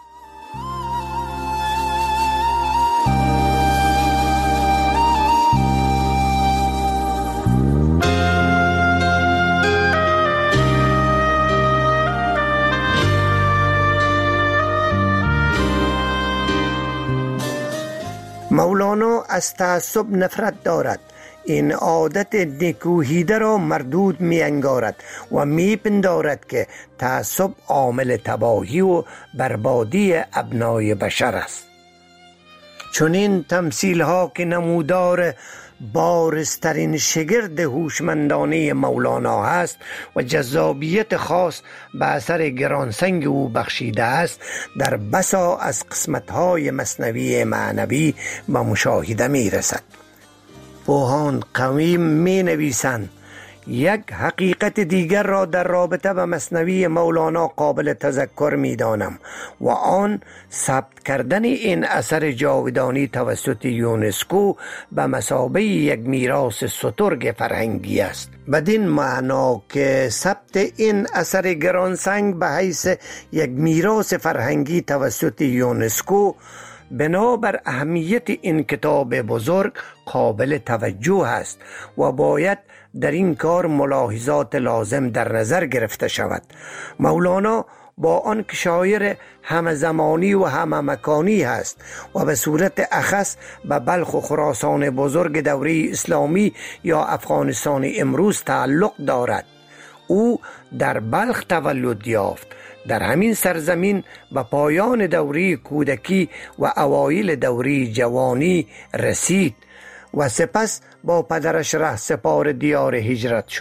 مولانا از تعصب نفرت دارد. این عادت نکوهیده را مردود می انگارد و می پندارد که تعصب عامل تباهی و بربادی ابنای بشر است. چون این تمثیل ها که نمودار بارزترین شگرد هوشمندانه مولانا هست و جذابیت خاص به اثر گرانسنگ او بخشیده است، در بسا از قسمت‌های مثنوی معنوی به مشاهده می رسد. بوهان قویم می نویسند یک حقیقت دیگر را در رابطه به مثنوی مولانا قابل تذکر می دانم و آن ثبت کردن این اثر جاودانی توسط یونسکو به مثابه یک میراث سترگ فرهنگی است. بدین معنا که ثبت این اثر گرانسنگ به حیث یک میراث فرهنگی توسط یونسکو بنابر اهمیت این کتاب بزرگ قابل توجه است و باید در این کار ملاحظات لازم در نظر گرفته شود. مولانا با آن که شاعر همه زمانی و همه مکانی هست و به صورت اخص به بلخ و خراسان بزرگ دوره اسلامی یا افغانستان امروز تعلق دارد، او در بلخ تولد یافت. در همین سرزمین به پایان دوره کودکی و اوایل دوره جوانی رسید و سپس با پدرش ره سپار دیار هجرت شد.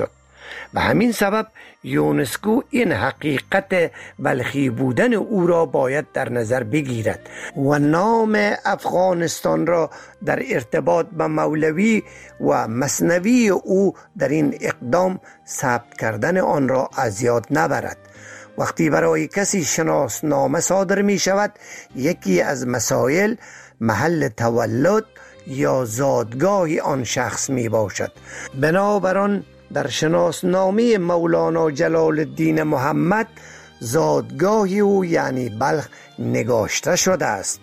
و همین سبب یونسکو این حقیقت بلخی بودن او را باید در نظر بگیرد و نام افغانستان را در ارتباط به مولوی و مثنوی او در این اقدام ثبت کردن آن را از یاد نبرد. وقتی برای کسی شناسنامه صادر می شود، یکی از مسائل محل تولد یا زادگاه آن شخص می باشد. بنابراین در شناسنامه مولانا جلال الدین محمد زادگاه او یعنی بلخ نگاشته شده است.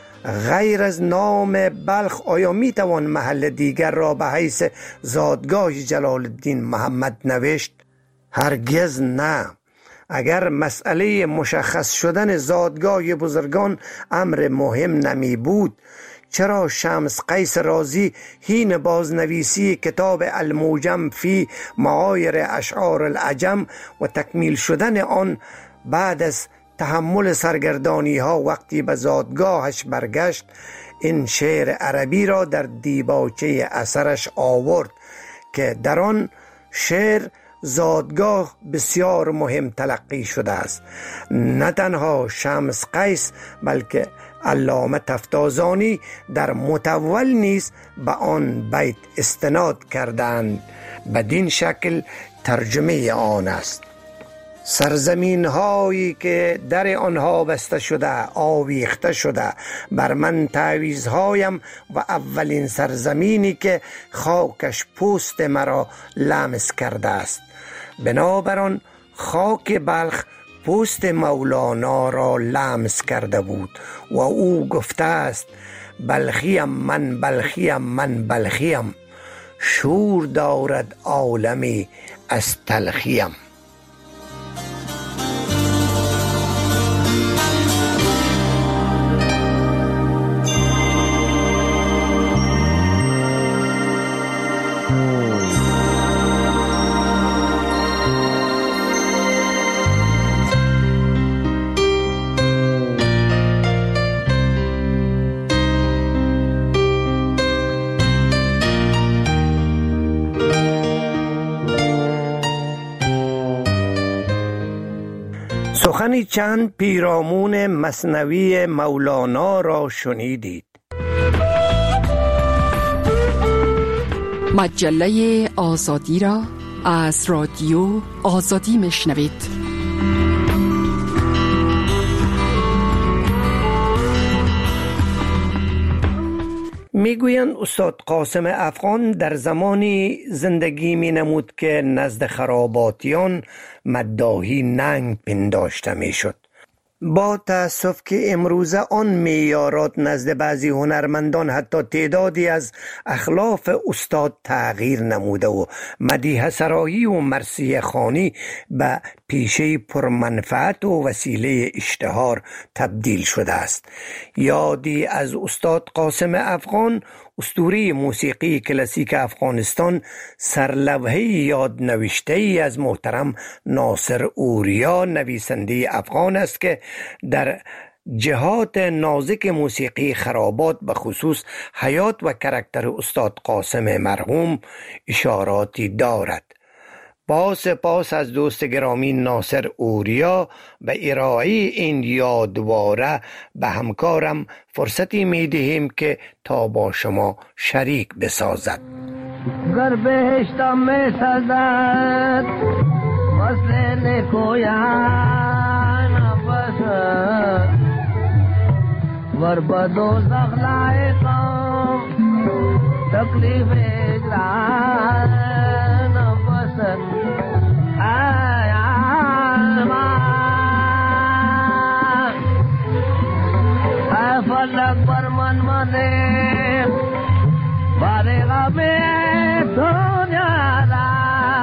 غیر از نام بلخ آیا می توان محل دیگر را به حیث زادگاه جلال الدین محمد نوشت؟ هرگز نه. اگر مسئله مشخص شدن زادگاه بزرگان امر مهم نمی بود، چرا شمس قیس رازی حین بازنویسی کتاب الموجم فی معایر اشعار العجم و تکمیل شدن آن بعد از تحمل سرگردانی ها وقتی به زادگاهش برگشت، این شعر عربی را در دیباچه اثرش آورد که در آن شعر زادگاه بسیار مهم تلقی شده است؟ نه تنها شمس قیس بلکه علامه تفتازانی در متول نیز به آن بیت استناد کردند. بدین شکل ترجمه آن است: سرزمین هایی که در آنها بسته شده آویخته شده، بر من تعویض هایم و اولین سرزمینی که خاکش پوست مرا لمس کرده است. بنابراین خاک بلخ پوست مولانا را لمس کرده بود و او گفته است: بلخیم من بلخیم من بلخیم، شور دارد عالمی از تلخیم. سخنی چند پیرامون مثنوی مولانا را شنیدید. مجله آزادی را از رادیو آزادی میشنوید. میگویند استاد قاسم افغان در زمانی زندگی می نمود که نزد خراباتیان مداحی ننگ پنداشته می شد. با تأسف که امروزه آن معیارات نزد بعضی هنرمندان حتی تعدادی از اخلاف استاد تغییر نموده و مدیح سرایی و مرثیه خوانی به پیشه پرمنفعت و وسیله اشتهار تبدیل شده است. یادی از استاد قاسم افغان، اسطوره موسیقی کلاسیک افغانستان، سرلوحه یاد نوشته ای از محترم ناصر اوریا نویسنده افغان است که در جهات نازک موسیقی خرابات به خصوص حیات و کرکتر استاد قاسم مرحوم اشاراتی دارد. با سپاس از دوست گرامی ناصر اوریا به ارائه این یادواره به همکارم فرصتی می دهیم که تا با شما شریک بسازد. گر بهشتم می سازد وصل نکویان نفسد ور بدو زغلائقم تکلیف اجران نفسد فلک پر من مانے بارے غمے دنیا را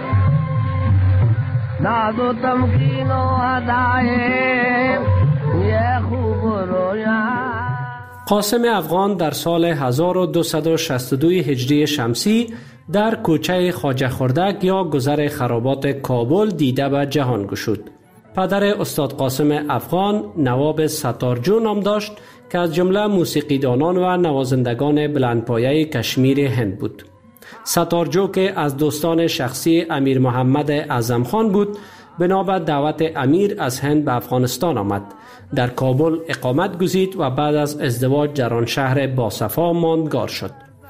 ناز و تمکین و ادائے یہ خوب رویا. قاسم افغان در سال هزار و دویست و شصت و دو هجری شمسی در کوچه خواجه خردک یا گذر خرابات کابل دیده به جهان گشود. پدر استاد قاسم افغان نواب ستارجو نام داشت که از جمله موسیقیدانان و نوازندگان بلندپایه کشمیر هند بود. ستارجو که از دوستان شخصی امیر محمد اعظم خان بود، بنابر دعوت امیر از هند به افغانستان آمد. در کابل اقامت گزید و بعد از ازدواج در آن شهر باصفا ماندگار شد.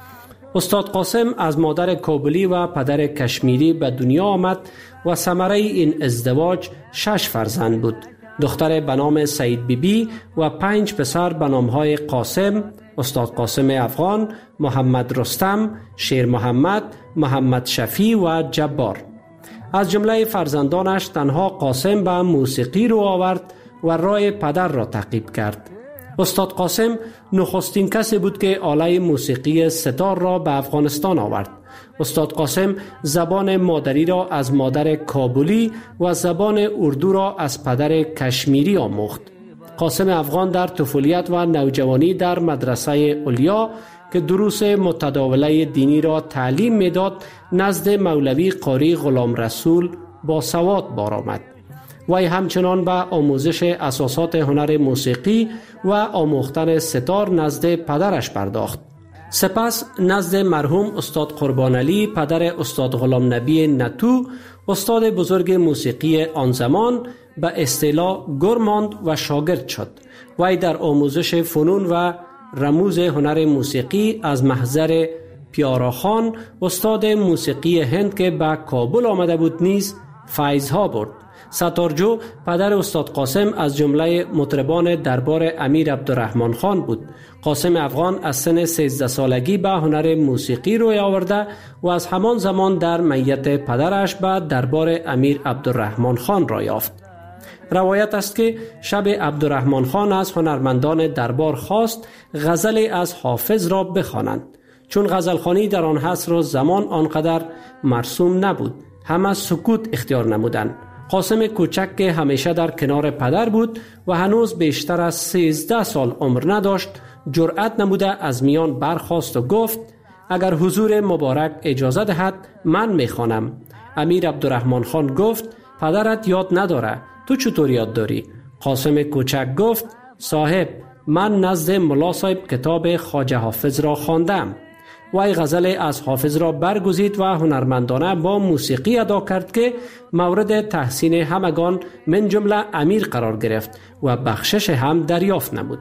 استاد قاسم از مادر کابلی و پدر کشمیری به دنیا آمد و ثمره این ازدواج شش فرزند بود. دختر به نام سعید بیبی و پنج پسر به نامهای قاسم، استاد قاسم افغان، محمد رستم، شیر محمد، محمد شفیع و جبار. از جمله فرزندانش تنها قاسم به موسیقی رو آورد و راه پدر را تعقیب کرد. استاد قاسم نخستین کسی بود که آله موسیقی ستار را به افغانستان آورد. استاد قاسم زبان مادری را از مادر کابلی و زبان اردو را از پدر کشمیری آموخت. قاسم افغان در طفولیت و نوجوانی در مدرسه علیا که دروس متداوله دینی را تعلیم میداد، نزد مولوی قاری غلام رسول با سواد بار آمد. وی همچنان به آموزش اساسات هنر موسیقی و آموختن ستار نزد پدرش پرداخت. سپس نزد مرحوم استاد قربان علی پدر استاد غلام نبی نتو، استاد بزرگ موسیقی آن زمان، به اصطلاح گر ماند و شاگرد شد. وی در آموزش فنون و رموز هنر موسیقی از محضر پیاراخان استاد موسیقی هند که به کابل آمده بود نیز فیض‌ها برد. ستارجو پدر استاد قاسم از جمله مطربان دربار امیر عبدالرحمن خان بود. قاسم افغان از سن سیزده سالگی به هنر موسیقی روی آورده و از همان زمان در میت پدرش به دربار امیر عبدالرحمن خان را یافت. روایت است که شب عبدالرحمن خان از هنرمندان دربار خواست غزل از حافظ را بخوانند. چون غزلخوانی در آن عصر و زمان آنقدر مرسوم نبود، همه سکوت اختیار نمودند. قاسم کوچک که همیشه در کنار پدر بود و هنوز بیشتر از سیزده سال عمر نداشت، جرأت نموده از میان برخاست و گفت اگر حضور مبارک اجازه دهد من میخوانم. امیر عبدالرحمن خان گفت پدرت یاد نداره، تو چطور یاد داری؟ قاسم کوچک گفت صاحب من نزد ملا صاحب کتاب خواجه حافظ را خواندم. وی غزل از حافظ را برگزید و هنرمندانه با موسیقی ادا کرد که مورد تحسین همگان من جمله امیر قرار گرفت و بخشش هم دریافت نمود.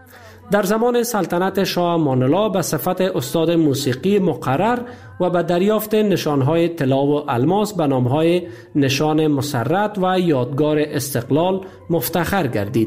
در زمان سلطنت شاه امان الله به صفت استاد موسیقی مقرر و به دریافت نشانهای طلا و الماس به نامهای نشان مسرت و یادگار استقلال مفتخر گردید.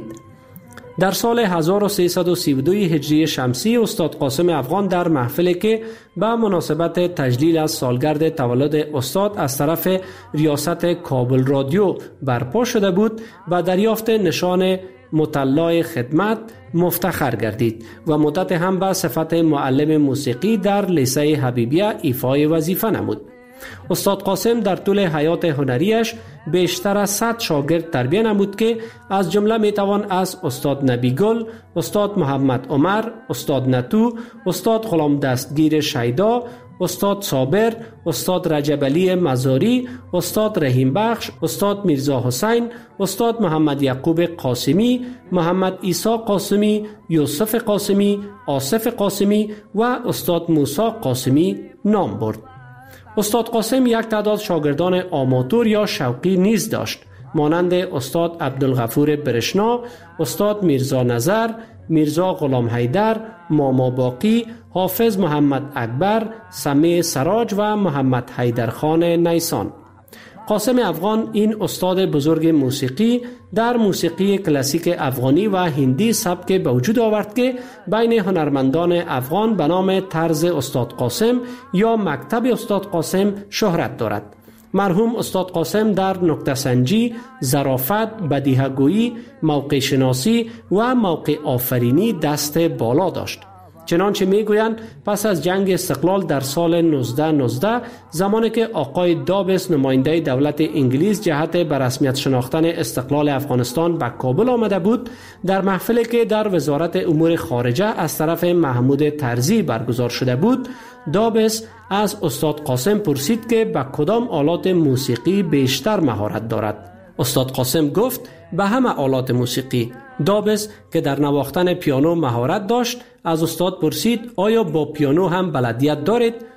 در سال هزار و سیصد و سی و دو هجری شمسی استاد قاسم افغان در محفلی که به مناسبت تجلیل از سالگرد تولد استاد از طرف ریاست کابل رادیو برپا شده بود و دریافت نشان مطلع خدمت مفتخر گردید و مدت هم به صفت معلم موسیقی در لیسه حبیبیه ایفای وظیفه نمود. استاد قاسم در طول حیات هنریش بیشتر از صد شاگرد تربیت نمود که از جمله میتوان از استاد نبیگل، استاد محمد عمر، استاد نتو، استاد غلام دستگیر شیدا، استاد صابر، استاد رجب علی مزاری، استاد رحیم بخش، استاد میرزا حسین، استاد محمد یعقوب قاسمی، محمد عیسی قاسمی، یوسف قاسمی، آصف قاسمی و استاد موسی قاسمی نام برد. استاد قاسم یک تعداد شاگردان آماتور یا شوقی نیز داشت، مانند استاد عبدالغفور برشنا، استاد میرزا نظر، میرزا غلام حیدر، ماما باقی، حافظ محمد اکبر، سمیع سراج و محمد حیدرخان نیسان. قاسم افغان این استاد بزرگ موسیقی در موسیقی کلاسیک افغانی و هندی سبک به وجود آورد که بین هنرمندان افغان به نام طرز استاد قاسم یا مکتب استاد قاسم شهرت دارد. مرحوم استاد قاسم در نکته سنجی، ظرافت، بدیهه‌گویی، موقع شناسی و موقع آفرینی دست بالا داشت. چنانچه میگویند پس از جنگ استقلال در سال نوزده نوزده زمانی که آقای دابس نماینده دولت انگلیس جهت به رسمیت شناختن استقلال افغانستان به کابل آمده بود، در محفلی که در وزارت امور خارجه از طرف محمود طرزی برگزار شده بود، دابس از استاد قاسم پرسید که به کدام آلات موسیقی بیشتر مهارت دارد. استاد قاسم گفت به همه آلات موسیقی. دابس که در نواختن پیانو مهارت داشت از استاد پرسید آیا با پیانو هم بلدیت دارید؟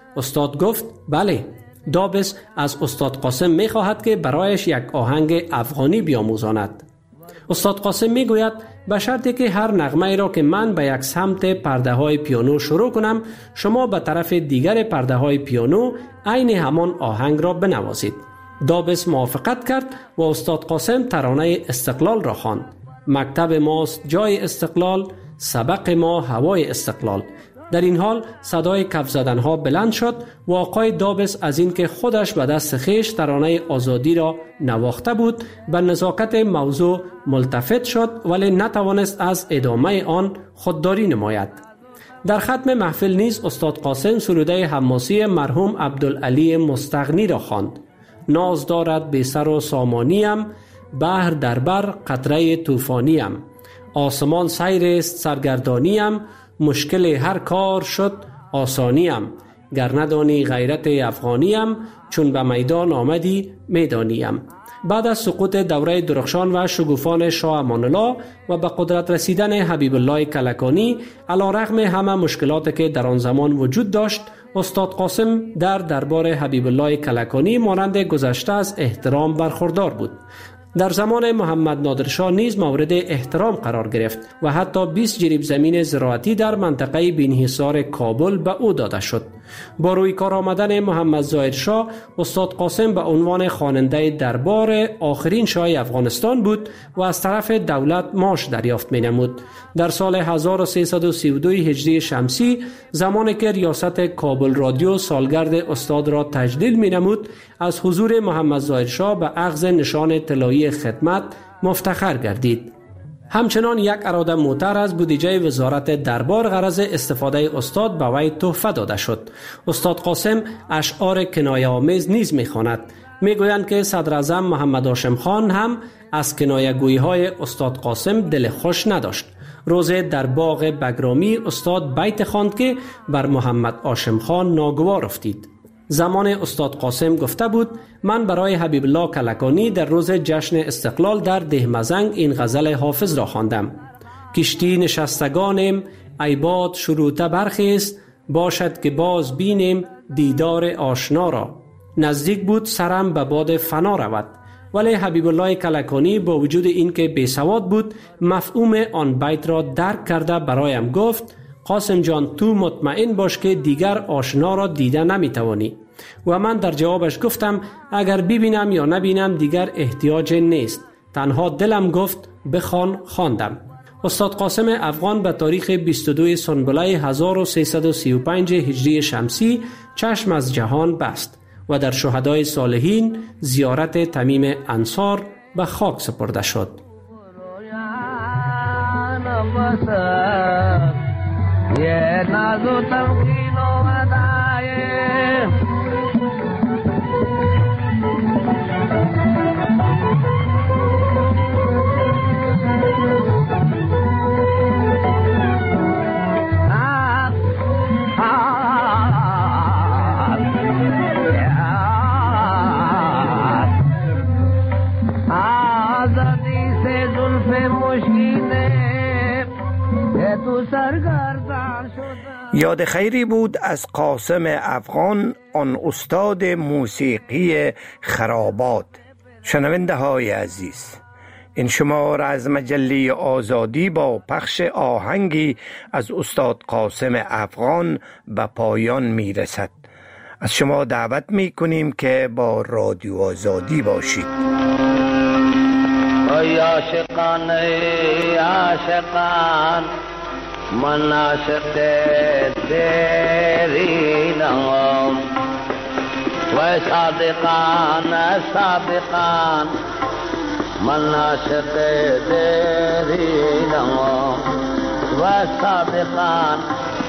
استاد گفت بله. دابس از استاد قاسم می خواهد که برایش یک آهنگ افغانی بیاموزاند. استاد قاسم می گوید به شرطی که هر نغمه را که من به یک سمت پرده های پیانو شروع کنم، شما به طرف دیگر پرده های پیانو عین همان آهنگ را بنوازید. دابس موافقت کرد و استاد قاسم ترانه استقلال را خواند. مکتب ماست جای استقلال، سبق ما هوای استقلال. در این حال صدای کف زدن ها بلند شد و آقای دابس از این که خودش به دست خویش ترانه آزادی را نواخته بود به نزاکت موضوع ملتفت شد، ولی نتوانست از ادامه آن خودداری نماید. در ختم محفل نیز استاد قاسم سروده حماسی مرحوم عبدالعلی مستغنی را خواند. ناز دارد بی سر و سامانیم، بحر در بر قطره طوفانیم، آسمان سیر است سرگردانیم، مشکل هر کار شد آسانیم، گر ندانی غیرت افغانیم، چون به میدان آمدی میدانیم. بعد از سقوط دوره درخشان و شگوفان شاه امان الله و به قدرت رسیدن حبیب الله کلکانی، علیرغم همه مشکلاتی که در آن زمان وجود داشت، استاد قاسم در دربار حبیب الله کلکانی مانند گذشته از احترام برخوردار بود. در زمان محمد نادرشاه نیز مورد احترام قرار گرفت و حتی بیست جریب زمین زراعتی در منطقه بینحصار کابل به او داده شد. با روی کار آمدن محمد ظاهرشاه، استاد قاسم به عنوان خواننده دربار آخرین شاه افغانستان بود و از طرف دولت معاش دریافت می نمود. در سال هزار و سیصد و سی و دو هجری شمسی، زمانی که ریاست کابل رادیو سالگرد استاد را تجلیل می نمود، از حضور محمد ظاهرشاه به اخذ نشان طلایی خدمت مفتخر گردید. همچنان یک اراده موتر از بودجه وزارت دربار غرض استفاده استاد به وی تحفه داده شد. استاد قاسم اشعار کنایه آمیز نیز می‌خواند. میگویند که صدر اعظم محمد هاشم خان هم از کنایه گویی های استاد قاسم دل خوش نداشت. روز در باغ بگرامی استاد بیت خواند که بر محمد هاشم خان ناگوار افتید. زمان استاد قاسم گفته بود من برای حبیب الله کلکانی در روز جشن استقلال در دهمزنگ این غزل حافظ را خواندم. کشتی نشستگانیم ای باد شروطه برخیست، باشد که باز بینیم دیدار آشنا را. نزدیک بود سرم به باد فنا رود. ولی حبیب الله کلکانی با وجود اینکه بیسواد بود، مفهوم آن بیت را درک کرده برایم گفت قاسم جان تو مطمئن باش که دیگر آشنا را دیده نمیتوانی. و من در جوابش گفتم اگر ببینم یا نبینم دیگر احتیاج نیست. تنها دلم گفت بخوان. خواندم. استاد قاسم افغان به تاریخ بیست و دو سنبله هزار و سیصد و سی و پنج هجری شمسی چشم از جهان بست و در شهدای صالحین زیارت تمیم انصار به خاک سپرده شد. ये नाज़ो तमकीनो अदाए आज़ादी से जुल्फ़े मुश्किने ये तू सरकार یاد خیری بود از قاسم افغان، آن استاد موسیقی خرابات. شنونده های عزیز، این شماره از مجله آزادی با پخش آهنگی از استاد قاسم افغان به پایان می رسد. از شما دعوت می کنیم که با رادیو آزادی باشید. ای عاشقان ای عاشقان من عاشق تیری نام و صادقان صادقان من عاشق تیری نام و صادقان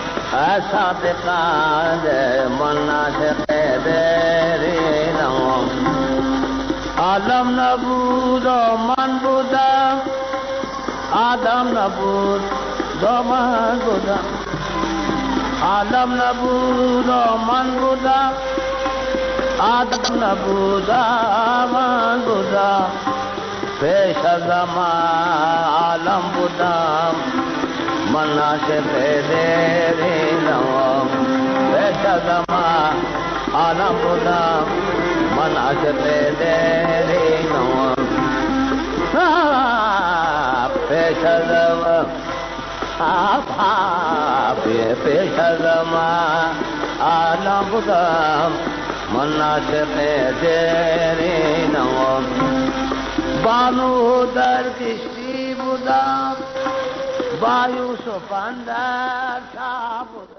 صادقان من عاشق تیری نام عالم نبود و من بودم آدم نبود و من بودم عالم نبود و من بودم آدم نبود من بودم پیش از من عالم بودم من عاشق دیرینم پیش از من عالم بودم من عاشق دینم پیش ازم پیش ازم عالم بودم من عاشق دینم بانو در کشتی بودم با یوسف اندر